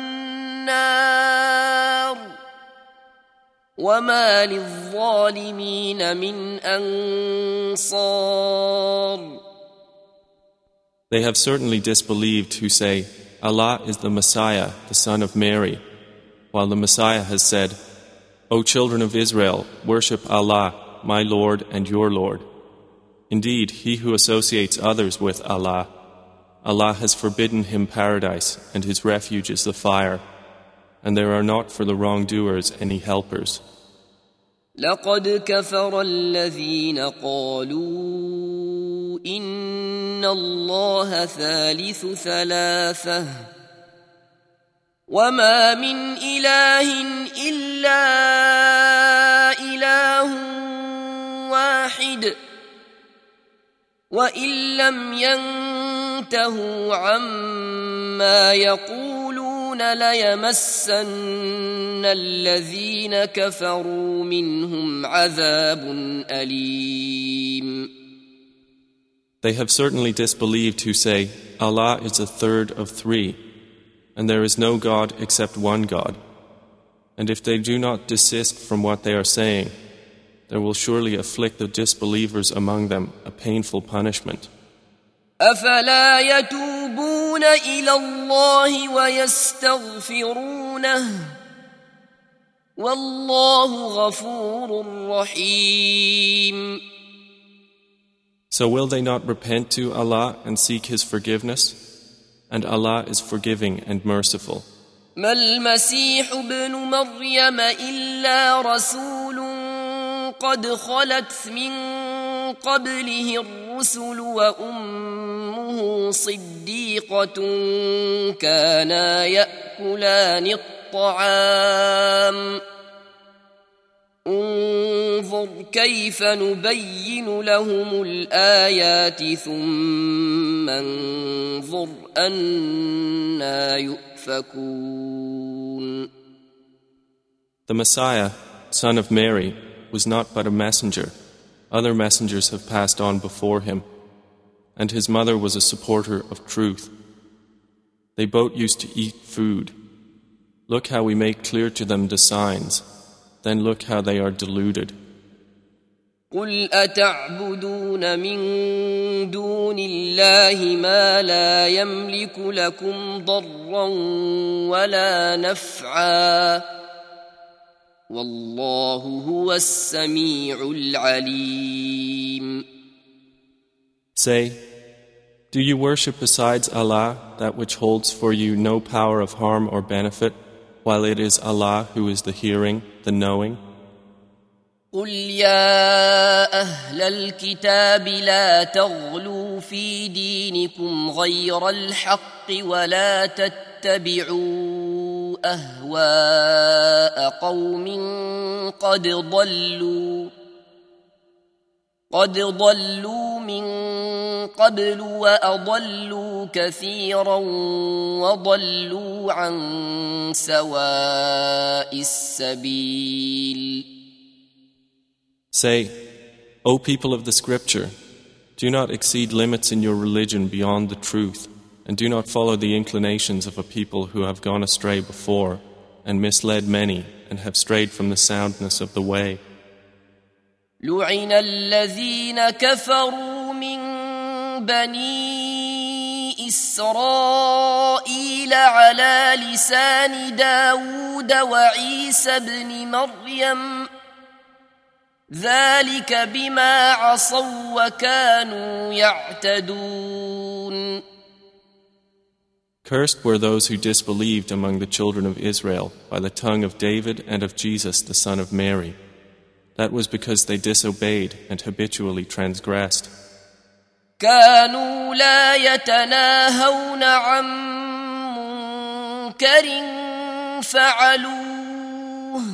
النار وما للظالمين من أنصار. They have certainly disbelieved who say, Allah is the Messiah, the son of Mary, while the Messiah has said, O children of Israel, worship Allah, my Lord and your Lord. Indeed, he who associates others with Allah, Allah has forbidden him paradise, and his refuge is the fire. And there are not for the wrongdoers any helpers. لقد كفر الذين قالوا إن الله ثالث ثلاثة وما من إله إلا إله واحد وإن لم ينتهوا عما يقولون ليمسن الذين كفروا منهم عذاب أليم. They have certainly disbelieved who say, Allah is a third of three, and there is no God except one God. And if they do not desist from what they are saying, there will surely afflict the disbelievers among them a painful punishment. أفلا يتوبون إلى الله ويستغفرونه والله غفور رحيم. So will they not repent to Allah and seek His forgiveness? And Allah is forgiving and merciful. ما المسيح ابن مريم إلا رسول قد خلت من قبله الرسل وأمه صديقة كانا يأكلان الطعام انظر كيف نبين لهم الآيات ثم انظر أنا يؤفكون. The Messiah, son of Mary, was not but a messenger. Other messengers have passed on before him, and his mother was a supporter of truth. They both used to eat food. Look how we make clear to them the signs. Then look how they are deluded. قل أتعبدون من دون الله ما لا يملك لكم ضرا ولا نفعا والله هو السميع العليم. Say, do you worship besides Allah that which holds for you no power of harm or benefit, while it is Allah who is the hearing, the knowing? قل يا أهل الكتاب لا تغلوا في دينكم غير الحق ولا تتبعوا أهواء قوم قد ضلوا قد ضلوا من قبل وأضلوا كثيرا وضلوا عن سواء السبيل. Say, O people of the Scripture, do not exceed limits in your religion beyond the truth, and do not follow the inclinations of a people who have gone astray before, and misled many, and have strayed from the soundness of the way. لعن الذين كفروا من بني إسرائيل على لسان داود وعيسى بن مريم ذلك بما عصوا وكانوا يعتدون. Cursed were those who disbelieved among the children of Israel by the tongue of David and of Jesus the son of Mary. That was because they disobeyed and habitually transgressed. كانوا لا يتناهون عن منكر فعلوه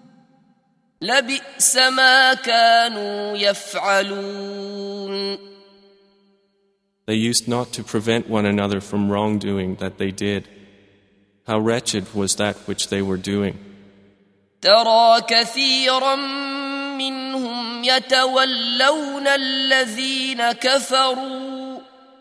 لبئس ما كانوا يفعلون. They used not to prevent one another from wrongdoing that they did. How wretched was that which they were doing. ترى كثيرا منهم يتولون الذين كفروا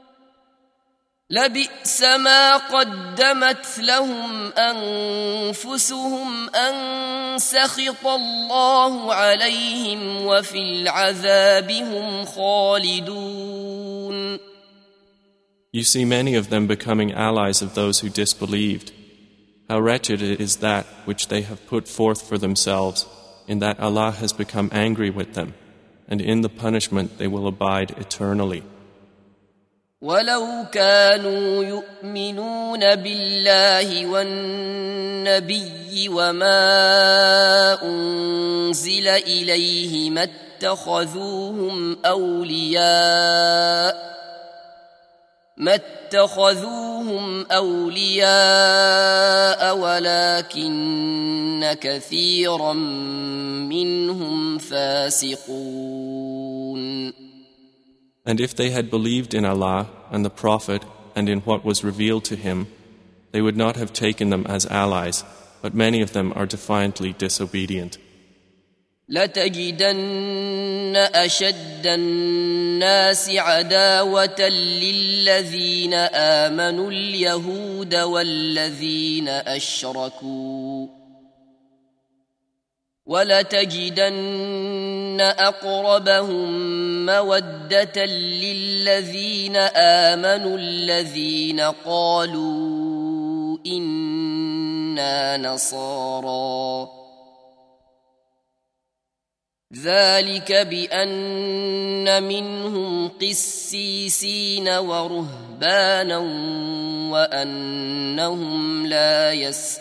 لبئس ما قدمت لهم أنفسهم أن سخط الله عليهم وفي العذاب هم خالدون. You see many of them becoming allies of those who disbelieved. How wretched is that which they have put forth for themselves, in that Allah has become angry with them, and in the punishment they will abide eternally. ولو كانوا يؤمنون بالله والنبي وما أنزل إليه ما اتخذوهم أولياء ما اتخذوهم أولياء ولكن كثيرا منهم فاسقون. And if they had believed in Allah and the Prophet and in what was revealed to him, they would not have taken them as allies, but many of them are defiantly disobedient. لتجدن أشد الناس عداوة للذين آمنوا اليهود والذين أشركوا ولتجدن أقربهم مودة للذين آمنوا الذين قالوا إنا نصارى ذلك بأن منهم قسيسين ورهبانا وأنهم لا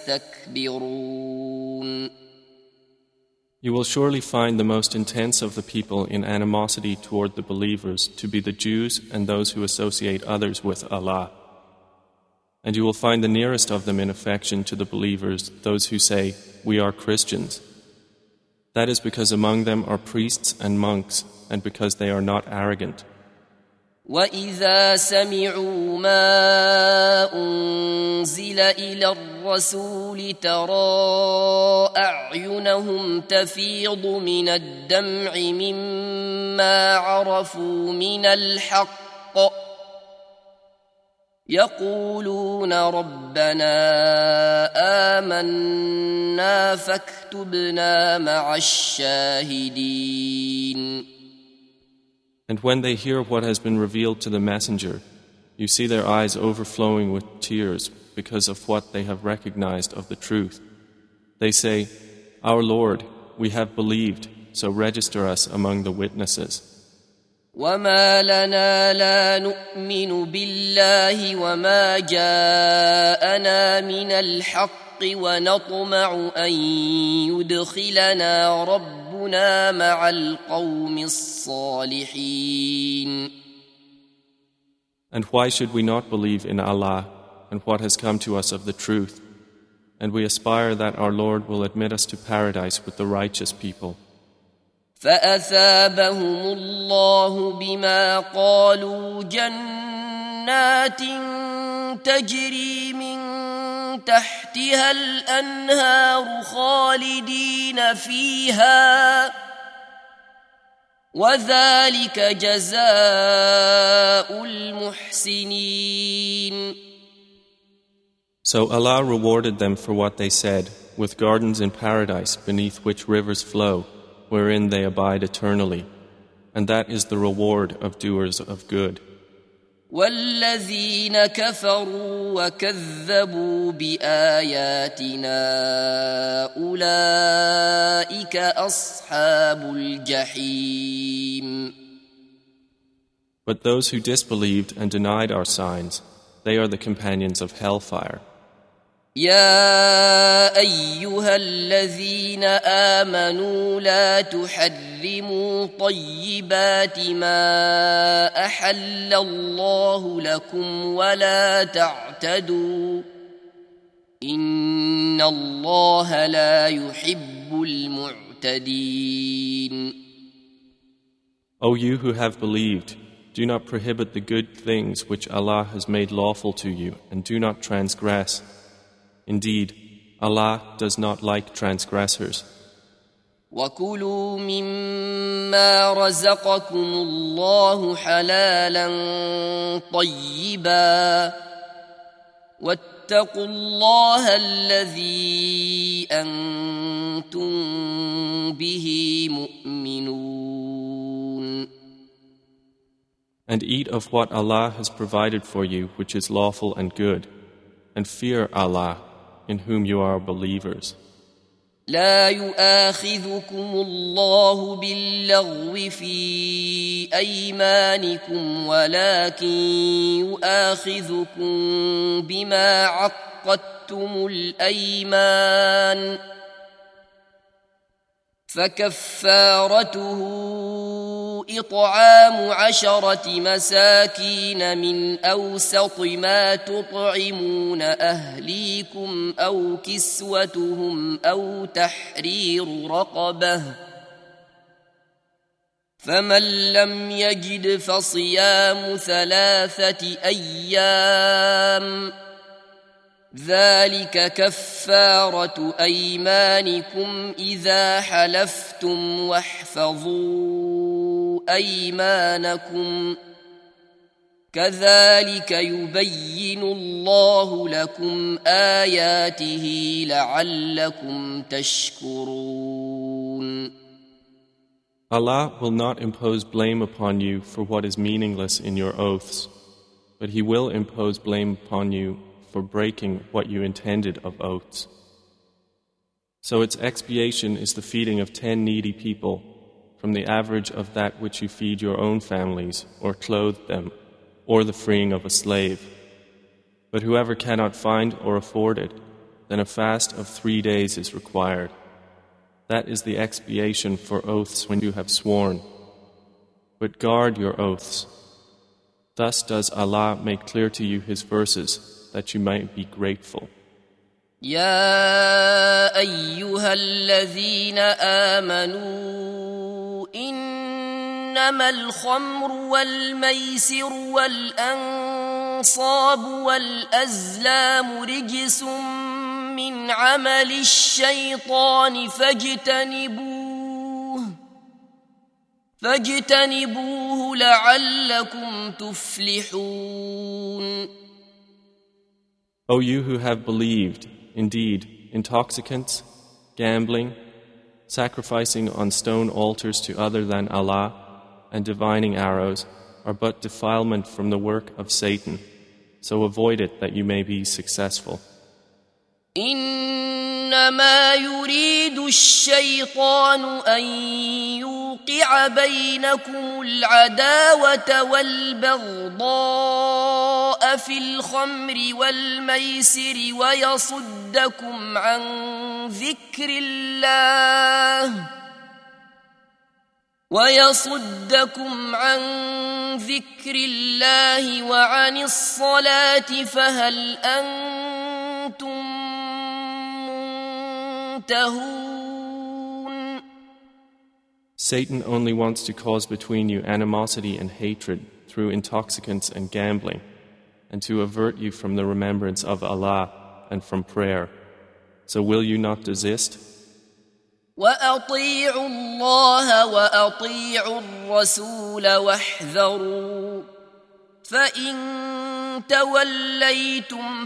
يستكبرون. You will surely find the most intense of the people in animosity toward the believers to be the Jews and those who associate others with Allah. And you will find the nearest of them in affection to the believers those who say, "We are Christians." That is because among them are priests and monks, and because they are not arrogant. وَإِذَا سَمِعُوا مَا أُنزِلَ إِلَى الرَّسُولِ تَرَى أَعْيُنَهُمْ تَفِيضُ مِنَ الدَّمْعِ مِمَّا عَرَفُوا مِنَ الْحَقِّ يقولون ربنا آمنا فاكتبنا مع الشاهدين. And when they hear what has been revealed to the messenger, you see their eyes overflowing with tears because of what they have recognized of the truth. They say, Our Lord, we have believed, so register us among the witnesses. وما لنا لا نؤمن بالله وما جاءنا من الحق ونطمع أن يدخلنا ربنا مع القوم الصالحين. And why should we not believe in Allah and what has come to us of the truth? And we aspire that our Lord will admit us to paradise with the righteous people. فأثابهم الله بما قالوا جنات تجري من تحتها الأنهار خالدين فيها وذلك جزاء المحسنين. So Allah rewarded them for what they said, with gardens in paradise beneath which rivers flow, wherein they abide eternally, and that is the reward of doers of good. والذين كفروا وكذبوا بآياتنا أولئك أصحاب الجحيم. But those who disbelieved and denied our signs, they are the companions of hellfire. يا أيها الذين آمنوا لا تحرموا طيبات ما أحل الله لكم ولا تعتدوا إن الله لا يحب المعتدين. O you who have believed, do not prohibit the good things which Allah has made lawful to you, and do not transgress. Indeed, Allah does not like transgressors. وَكُلُوا مِمَّا رَزَقَكُمُ اللَّهُ حَلَالًا طَيِّبًا وَاتَّقُوا اللَّهَ الَّذِي أَنْتُمْ بِهِ مُؤْمِنُونَ. And eat of what Allah has provided for you which is lawful and good, and fear Allah, in whom you are believers. لا يؤاخذكم الله باللغو في أيمانكم ولكن يؤاخذكم بما عقدتم الأيمان فكفارته إطعام عشرة مساكين من أوسط ما تطعمون أهليكم أو كسوتهم أو تحرير رقبة فمن لم يجد فصيام ثلاثة أيام ذلك كفارة أيمانكم إذا حلفتم واحفظوا أيمانكم كذلك يبين الله لكم آياته لعلكم تشكرون. Allah will not impose blame upon you for what is meaningless in your oaths, but He will impose blame upon you for breaking what you intended of oaths. So its expiation is the feeding of ten needy people from the average of that which you feed your own families or clothe them, or the freeing of a slave. But whoever cannot find or afford it, then a fast of three days is required. That is the expiation for oaths when you have sworn. But guard your oaths. Thus does Allah make clear to you His verses, that you might be grateful. يا أيها الذين آمنوا إنما الخمر والميسر والأنصاب والأزلام رجس من عمل الشيطان فاجتنبوه فاجتنبوه لعلكم تفلحون. O you who have believed, indeed, intoxicants, gambling, sacrificing on stone altars to other than Allah, and divining arrows are but defilement from the work of Satan. So avoid it that you may be successful. إنما يريد الشيطان أن يوقع بينكم العداوة والبغضاء في الخمر والميسر ويصدكم عن ذكر الله ويصدكم عن ذكر الله وعن الصلاة فهل أنتم منتهون. Satan only wants to cause between you animosity and hatred through intoxicants and gambling, and to avert you from the remembrance of Allah and from prayer. So will you not desist? وأطيعوا الله وأطيعوا الرسول واحذروا فإن توليتم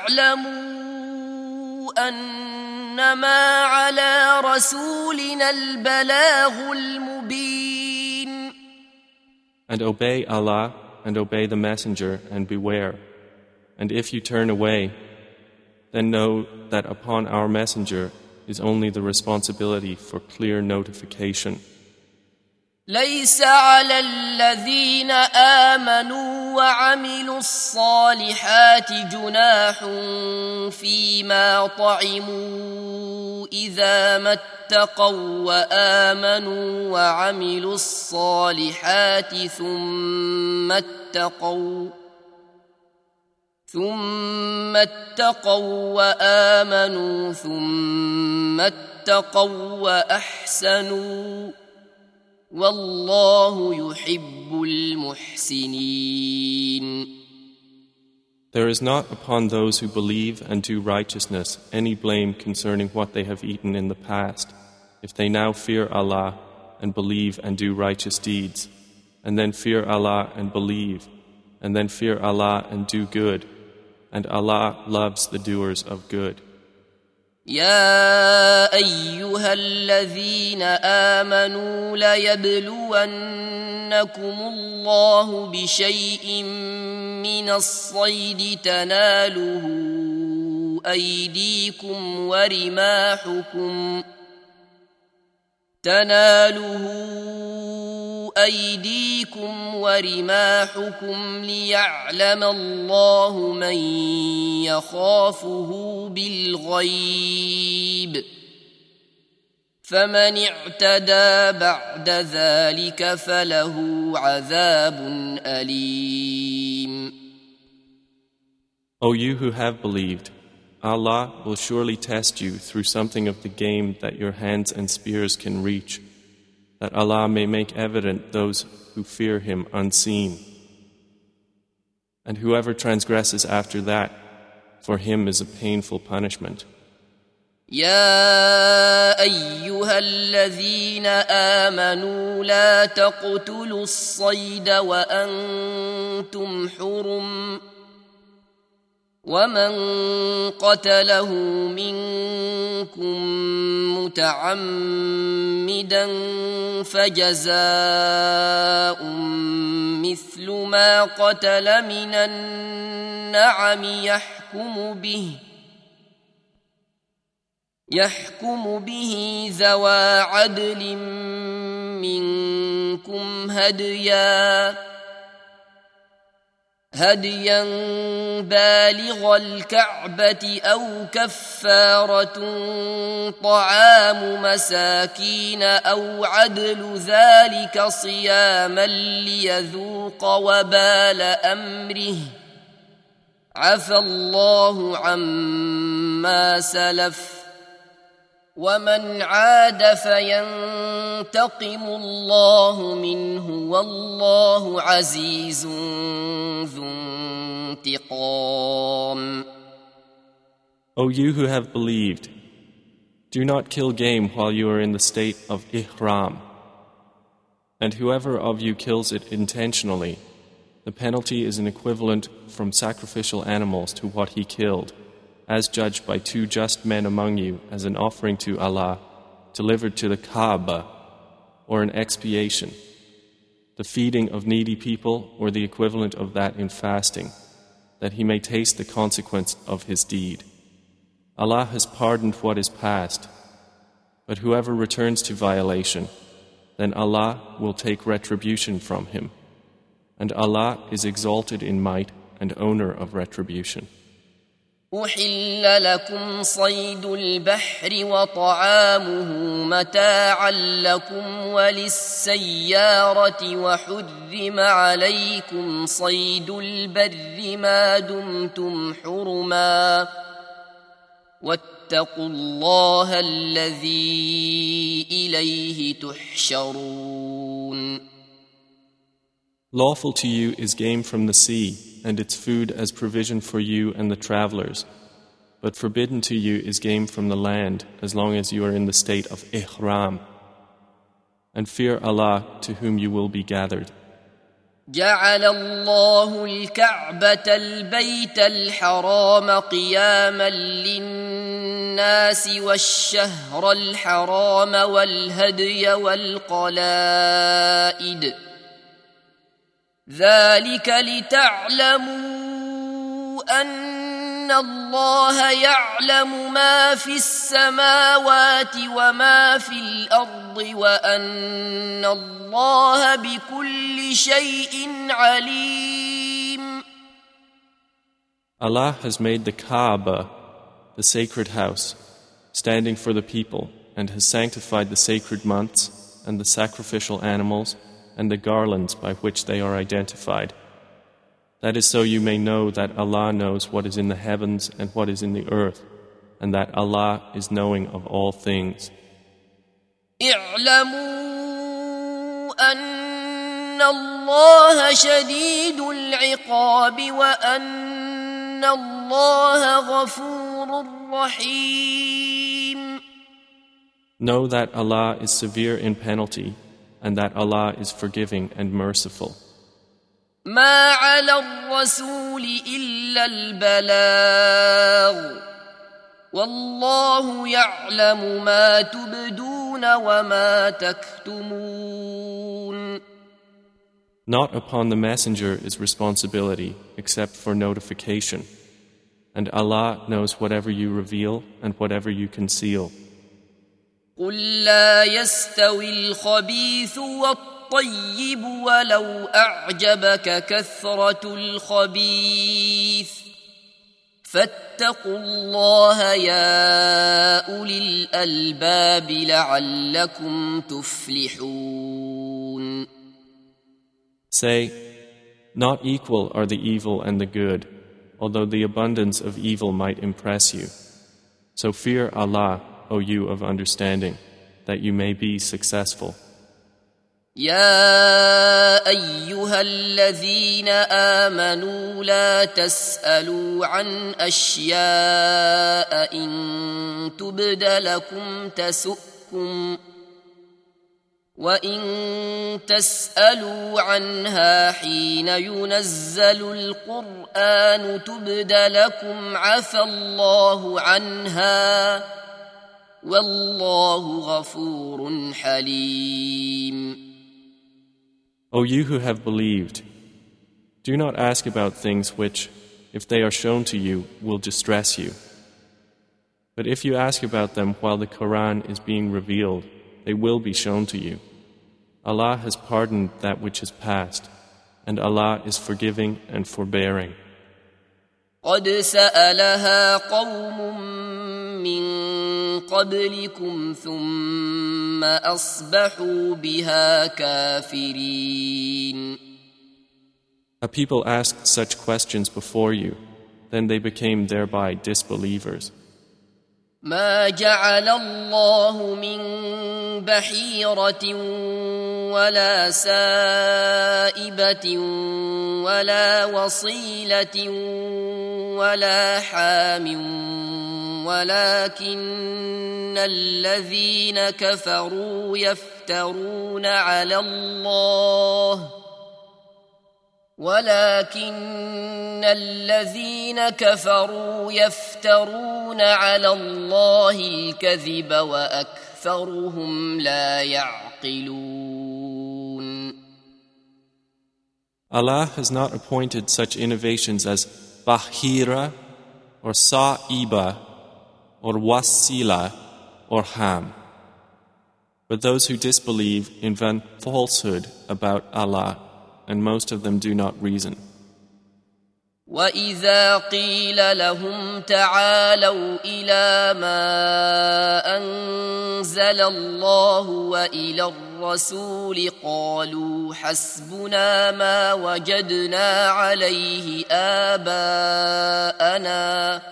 فاعلموا أنما على رسولنا البلاغ المبين. And obey Allah and obey the Messenger and beware. And if you turn away, then know that upon our Messenger is only the responsibility for clear notification. ليس على الذين آمنوا وعملوا الصالحات جناح فيما طعموا إذا ما اتقوا وآمنوا وعملوا الصالحات ثم اتقوا ثم اتقوا وآمنوا ثم اتقوا وأحسنوا والله يحب المحسنين. There is not upon those who believe and do righteousness any blame concerning what they have eaten in the past, if they now fear Allah and believe and do righteous deeds, and then fear Allah and believe, and then fear Allah and do good, and Allah loves the doers of good. يا أيها الذين آمنوا ليبلونكم الله بشيء من الصيد تناله أيديكم ورماحكم تناله أيديكم ورماحكم ليعلم الله من يخافه بالغيب فمن اعتدى بعد ذلك فله عذاب أليم. O you who have believed, Allah will surely test you through something of the game that your hands and spears can reach, that Allah may make evident those who fear Him unseen. And whoever transgresses after that, for him is a painful punishment. يا أيها الذين آمنوا لا تقتلوا الصيد وأنتم حرم ومن قتله منكم متعمدا فجزاء مثل ما قتل من النعم يحكم به يحكم به ذوى عدل منكم هديا هديا بالغ الكعبة أو كفارة طعام مساكين أو عدل ذلك صياما ليذوق وبال أمره عفى الله عما سلف ومن عاد فينتقم الله منه والله عزيز ذو انتقام. O you who have believed, do not kill game while you are in the state of ihram, and whoever of you kills it intentionally, the penalty is an equivalent from sacrificial animals to what he killed, as judged by two just men among you as an offering to Allah, delivered to the Kaaba, or an expiation, the feeding of needy people, or the equivalent of that in fasting, that he may taste the consequence of his deed. Allah has pardoned what is past, but whoever returns to violation, then Allah will take retribution from him, and Allah is exalted in might and owner of retribution. أحل لكم صيد البحر وطعامه متاعا لكم وللسيارة وحرم عليكم صيد البر ما دمتم حرما واتقوا الله الذي إليه تحشرون. Lawful to you is game from the sea, and its food as provision for you and the travelers. But forbidden to you is game from the land, as long as you are in the state of ihram. And fear Allah, to whom you will be gathered. جعل الله الكعبة البيت الحرام قياما للناس والشهر الحرام والهدي والقلائد ذلك لتعلموا أن الله يعلم ما في السماوات وما في الأرض وأن الله بكل شيء عليم. Allah has made the Kaaba, the sacred house, standing for the people, and has sanctified the sacred months and the sacrificial animals and the garlands by which they are identified. That is so you may know that Allah knows what is in the heavens and what is in the earth, and that Allah is knowing of all things. اعلموا أن الله شديد العقاب وأن الله غفور رحيم. Know that Allah is severe in penalty, and that Allah is forgiving and merciful. ما على الرسول إلا البلاغ والله يعلم ما تبدون وما تكتمون. Not upon the messenger is responsibility except for notification, and Allah knows whatever you reveal and whatever you conceal. قل لا يستوي الخبيث والطيب ولو أعجبك كثرة الخبيث فاتقوا الله يا أولي الألباب لعلكم تفلحون. Say, not equal are the evil and the good, although the abundance of evil might impress you. So fear Allah, O you of understanding, that you may be successful. يا أيها الذين آمنوا لا تسألوا عن أشياء إن تبد لكم تسؤكم وإن تسألوا عنها حين ينزل القرآن تبد لكم عفى الله عنها والله غفور حليم. O you who have believed, do not ask about things which, if they are shown to you, will distress you. But if you ask about them while the Quran is being revealed, they will be shown to you. Allah has pardoned that which is past, and Allah is forgiving and forbearing. قد سألها قوم من قبلكم ثم أصبحوا بها كافرين. A people asked such questions before you, then they became thereby disbelievers. ما جعل الله من بحيرة ولا سائبة ولا وصيلة ولا حام ولكن الذين كفروا يفترون على الله ولكن الذين كفروا يفترون على الله الكذب وأكثرهم لا يعقلون. Allah has not appointed such innovations as Bahira or Sa'iba or Wasila or Ham. But those who disbelieve invent falsehood about Allah, and most of them do not reason. وَإِذَا قِيلَ لَهُمْ تَعَالَوْا إِلَى مَا أَنزَلَ اللَّهُ وَإِلَى الرَّسُولِ قَالُوا حَسْبُنَا مَا وَجَدْنَا عَلَيْهِ آبَاءَنَا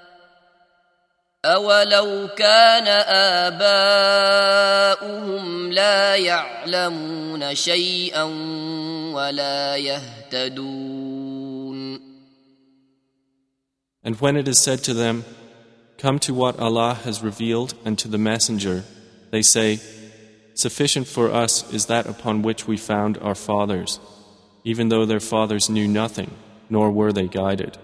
أَوَلَوْ كَانَ آبَاؤُهُمْ لَا يَعْلَمُونَ شَيْئًا وَلَا يَهْتَدُونَ. And when it is said to them, "Come to what Allah has revealed and to the Messenger," they say, "Sufficient for us is that upon which we found our fathers, even though their fathers knew nothing, nor were they guided."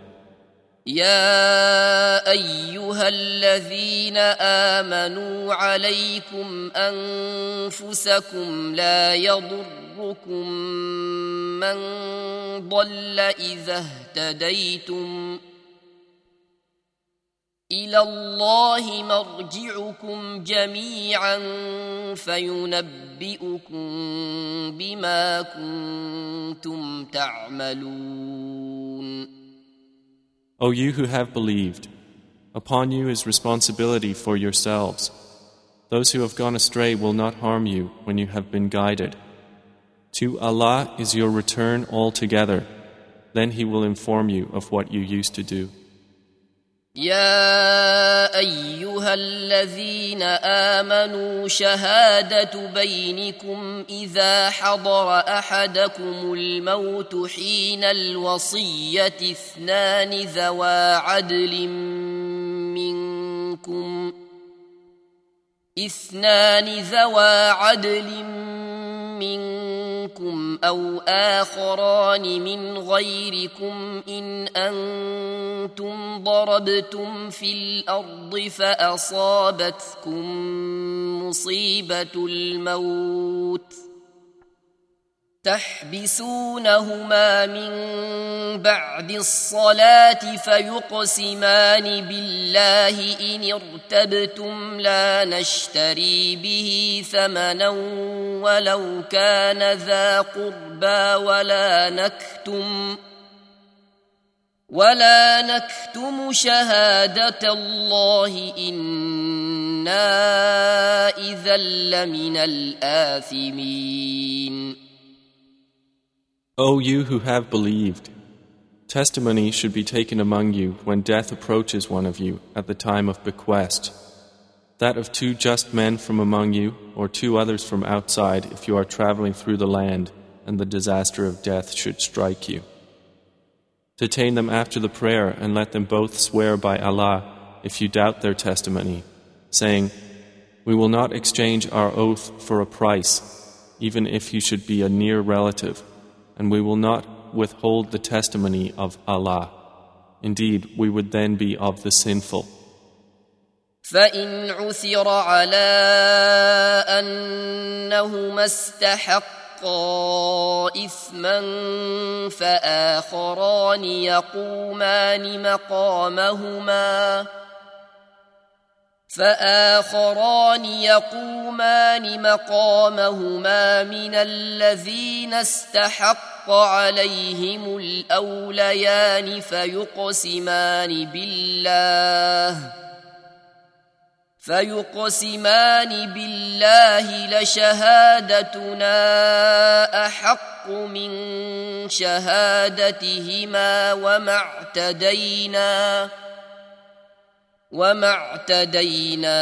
يا أيها الذين آمنوا عليكم أنفسكم لا يضركم من ضل إذا اهتديتم إلى الله مرجعكم جميعا فينبئكم بما كنتم تعملون. O you who have believed, upon you is responsibility for yourselves. Those who have gone astray will not harm you when you have been guided. To Allah is your return altogether, then He will inform you of what you used to do. يا أيها الذين آمنوا شهادة بينكم إذا حضر أحدكم الموت حين الوصية اثنان ذوى عدل منكم اثنان ذوى عدل منكم أو آخران من غيركم إن أنتم ضربتم في الأرض فأصابتكم مصيبة الموت تحبسونهما من بعد الصلاة فيقسمان بالله إن ارتبتم لا نشتري به ثمنا ولو كان ذا قربى ولا نكتم ولا نكتم شهادة الله إنا إذا لمن الآثمين. O you who have believed, testimony should be taken among you when death approaches one of you at the time of bequest, that of two just men from among you or two others from outside if you are traveling through the land and the disaster of death should strike you. Detain them after the prayer and let them both swear by Allah if you doubt their testimony, saying, "We will not exchange our oath for a price, even if you should be a near relative, and we will not withhold the testimony of Allah. Indeed, we would then be of the sinful." فإن عثر على أنهما استحقا إثما فآخران يقومان مقامهما فآخران يقومان مقامهما من الذين استحق عليهم الأوليان فيقسمان بالله فيقسمان بالله لشهادتنا أحق من شهادتهما وما اعتدينا وما اعتدينا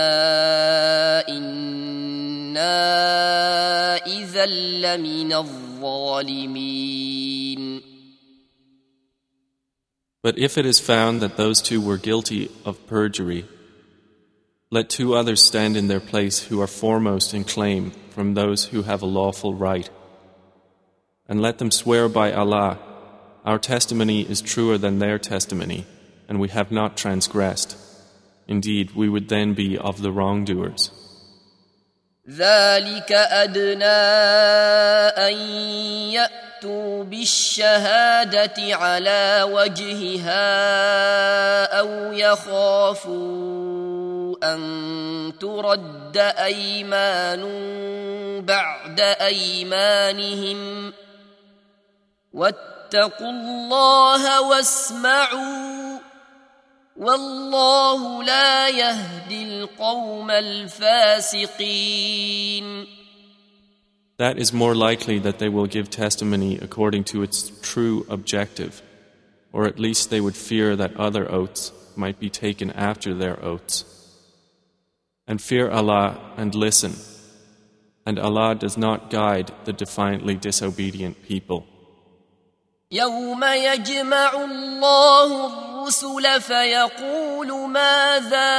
إنا إذا لمن الظالمين. But if it is found that those two were guilty of perjury, let two others stand in their place who are foremost in claim from those who have a lawful right. And let them swear by Allah, Our testimony is truer than their testimony, and we have not transgressed. Indeed, we would then be of the wrongdoers. ذلك أدنى أن يأتوا بالشهادة على وجهها أو يخافوا أن ترد أيمان بعد أيمانهم واتقوا الله واسمعوا والله لا يهدي القوم الفاسقين. That is more likely that they will give testimony according to its true objective, or at least they would fear that other oaths might be taken after their oaths. And fear Allah and listen, and Allah does not guide the defiantly disobedient people. يوم يجمع الله الرسل فيقول ماذا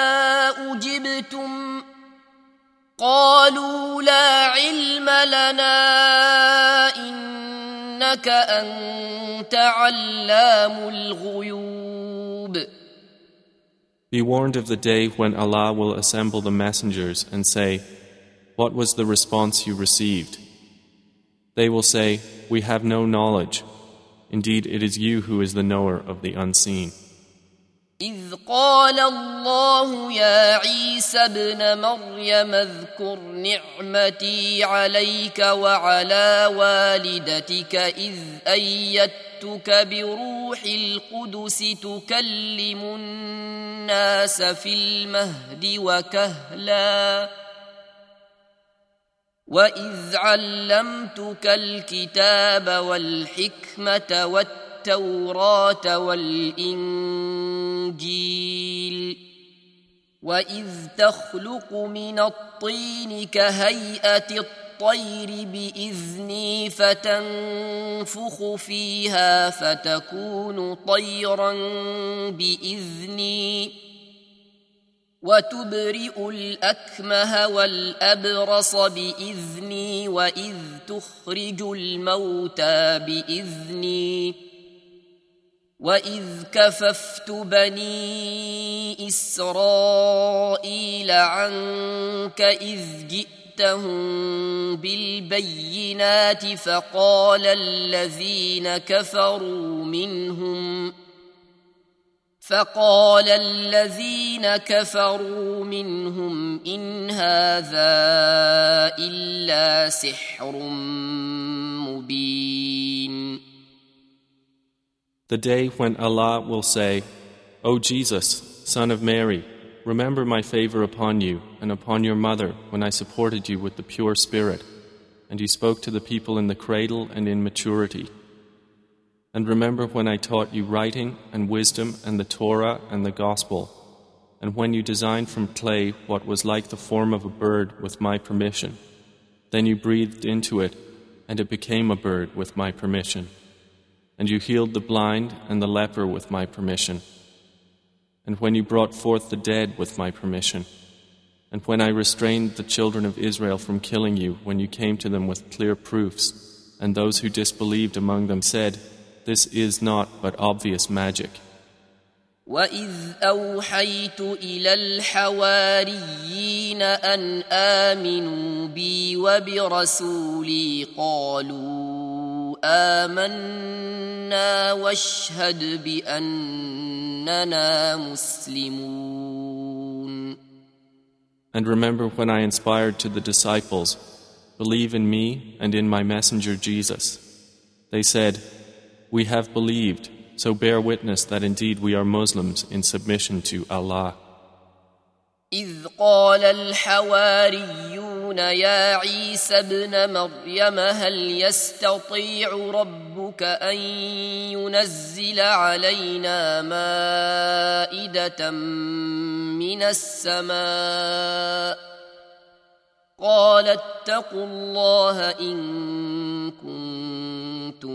أجبتم قالوا لا علم لنا إنك أنت علام الغيوب. Be warned of the day when Allah will assemble the messengers and say, what was the response you received? They will say, we have no knowledge. Indeed, it is you who is the knower of the unseen. إذ قال الله يا عيسى ابن مريم اذكر نعمتي عليك وعلى والدتك إذ أيدتك بروح القدس تكلم الناس في المهد وكهلا وإذ علمتك الكتاب والحكمة والتوراة والإنجيل وإذ تخلق من الطين كهيئة الطير بإذني فتنفخ فيها فتكون طيرا بإذني وتبرئ الأكمه والأبرص بإذني وإذ تخرج الموتى بإذني وإذ كففت بني إسرائيل عنك إذ جئتهم بالبينات فقال الذين كفروا منهم فقال الذين كفروا منهم إن هذا إلا سحر مبين. The day when Allah will say, O Jesus, son of Mary, remember my favor upon you and upon your mother when I supported you with the pure spirit, and you spoke to the people in the cradle and in maturity. And remember when I taught you writing and wisdom and the Torah and the Gospel, and when you designed from clay what was like the form of a bird with my permission. Then you breathed into it, and it became a bird with my permission. And you healed the blind and the leper with my permission. And when you brought forth the dead with my permission. And when I restrained the children of Israel from killing you when you came to them with clear proofs, and those who disbelieved among them said, this is not but obvious magic. وَإِذْ أَوْحَيْتُ إِلَى الْحَوَارِيِّينَ أَنْ آمِنُوا بِي وَبِرَسُولِي قَالُوا آمَنَّا وَاشْهَدْ بِأَنَّنَا مُسْلِمُونَ. And remember when I inspired to the disciples, believe in me and in my messenger Jesus. They said, we have believed, so bear witness that indeed we are Muslims in submission to Allah. إذ قال الحواريون يا عيسى ابن مريم هل يستطيع ربك أن ينزل علينا مائدة من السماء قال اتقوا الله إن كنتم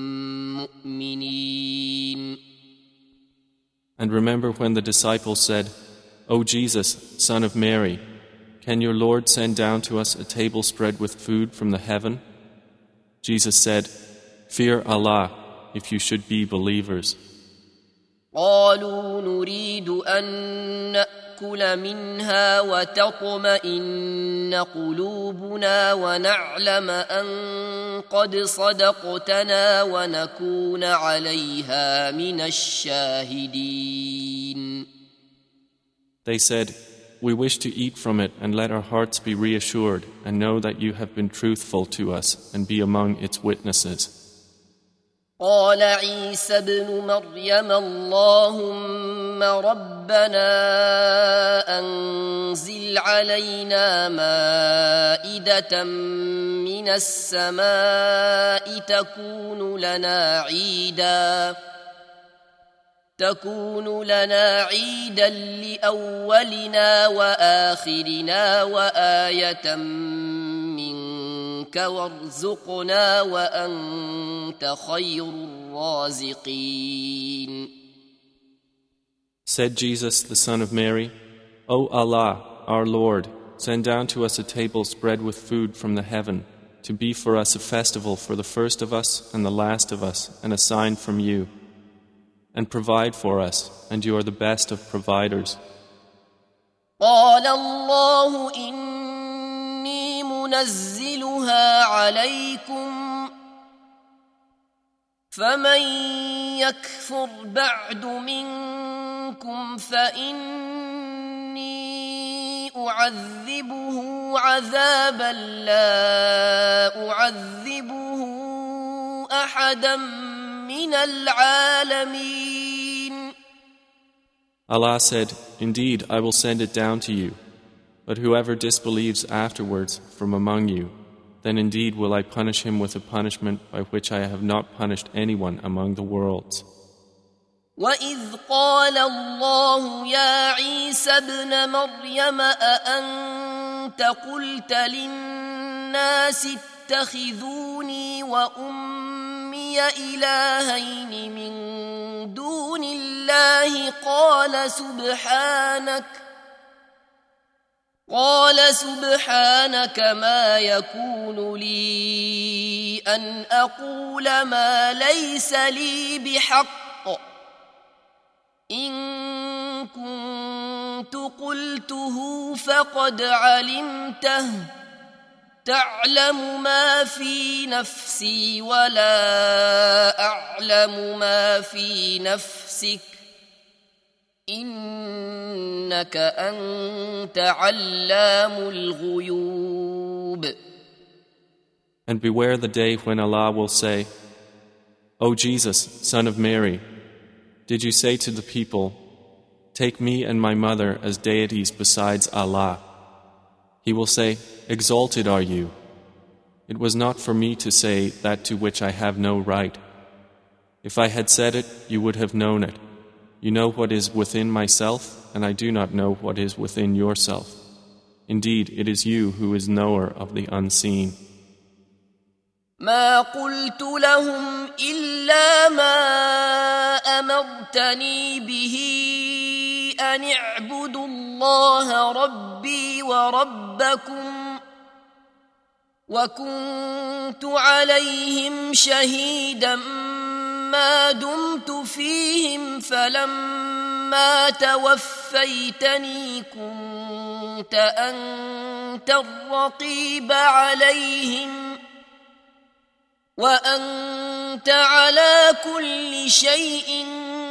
مؤمنين. And remember when the disciples said, O Jesus, son of Mary, can your Lord send down to us a table spread with food from the heaven? Jesus said, fear Allah, if you should be believers. قالوا نريد أن نأكل منها وتطمئن قلوبنا ونعلم أن قد صدقتنا ونكون عليها من الشاهدين. They said, "We wish to eat from it and let our hearts be reassured and know that you have been truthful to us and be among its witnesses." قال عيسى ابن مريم اللهم ربنا أنزل علينا مائدة من السماء تكون لنا عيدا تكون لنا عيدا لأولنا وآخرنا وآية منك وارزقنا وأنت خير الرازقين. Said Jesus, the son of Mary, O Allah, our Lord, send down to us a table spread with food from the heaven, to be for us a festival for the first of us and the last of us, and a sign from you. And provide for us, and you are the best of providers. قال الله إني منزلها عليكم فمن يكفر بعد منكم فإني أعذبه عذابا لا أعذبه أحدا من العالمين. Allah said, "Indeed, I will send it down to you. But whoever disbelieves afterwards from among you, then indeed will I punish him with a punishment by which I have not punished anyone among the worlds." وَإِذْ قَالَ اللَّهُ يَا عِيسَى ابْنَ مَرْيَمَ أَأَنْتَ قُلْتَ لِلنَّاسِ اتَّخِذُونِي وَأُمِّيَ إِلَٰهَيْنِ مِن دُونِ اللَّهِ قَالَ سُبْحَانَكَ قال سبحانك ما يكون لي أن أقول ما ليس لي بحق إن كنت قلته فقد علمته تعلم ما في نفسي ولا أعلم ما في نفسك إنك أنت علام الغيوب. And beware the day when Allah will say, "O Jesus, son of Mary, did you say to the people, 'Take me and my mother as deities besides Allah?' He will say, 'Exalted are you. It was not for me to say that to which I have no right. If I had said it, you would have known it. You know what is within myself, and I do not know what is within yourself. Indeed, it is you who is knower of the unseen." ما قلت لهم إلا ما أمرتني به أن اعبدوا الله ربي وربكم وكنت عليهم شهيدا ما دمت فيهم فلما توفيتني كنت أنت الرقيب عليهم وأنت على كل شيء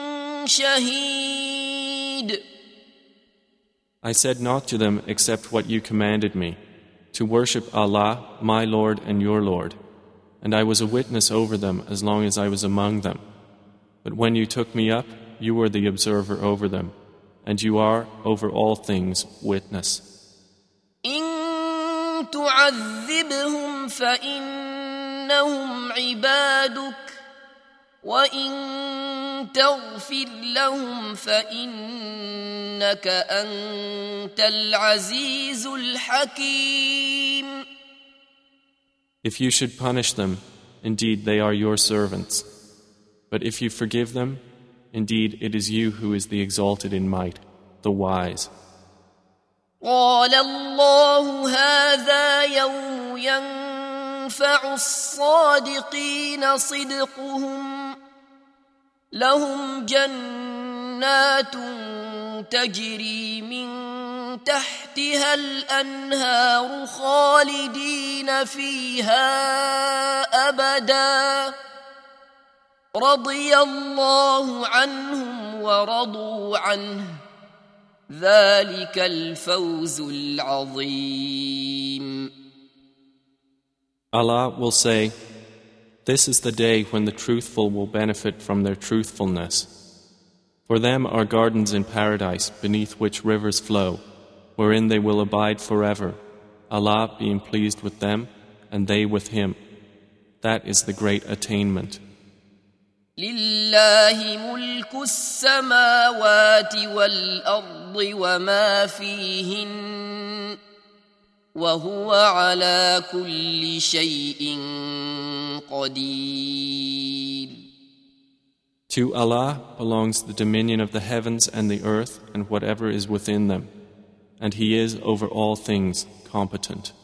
شهيد. I said not to them except what you commanded me, to worship Allah, my Lord and your Lord. And I was a witness over them as long as I was among them. But when you took me up, you were the observer over them, and you are, over all things, witness. إن تعذبهم فإنهم عبادك وإن تغفر لهم فإنك أنت العزيز الحكيم. If you should punish them, indeed they are your servants. But if you forgive them, indeed it is you who is the exalted in might, the wise. قال الله هذا يوم ينفع الصادقين صدقهم لهم جنات تجري من تحتها الأنهار خالدين فيها أبدا رضي الله عنهم ورضوا عنه ذلك الفوز العظيم. Allah will say, "This is the day when the truthful will benefit from their truthfulness. For them are gardens in paradise beneath which rivers flow, wherein they will abide forever, Allah being pleased with them and they with Him. That is the great attainment." لله ملك السماوات والأرض وما فيهن وهو على كل شيء قدير. To Allah belongs the dominion of the heavens and the earth and whatever is within them, and He is over all things competent.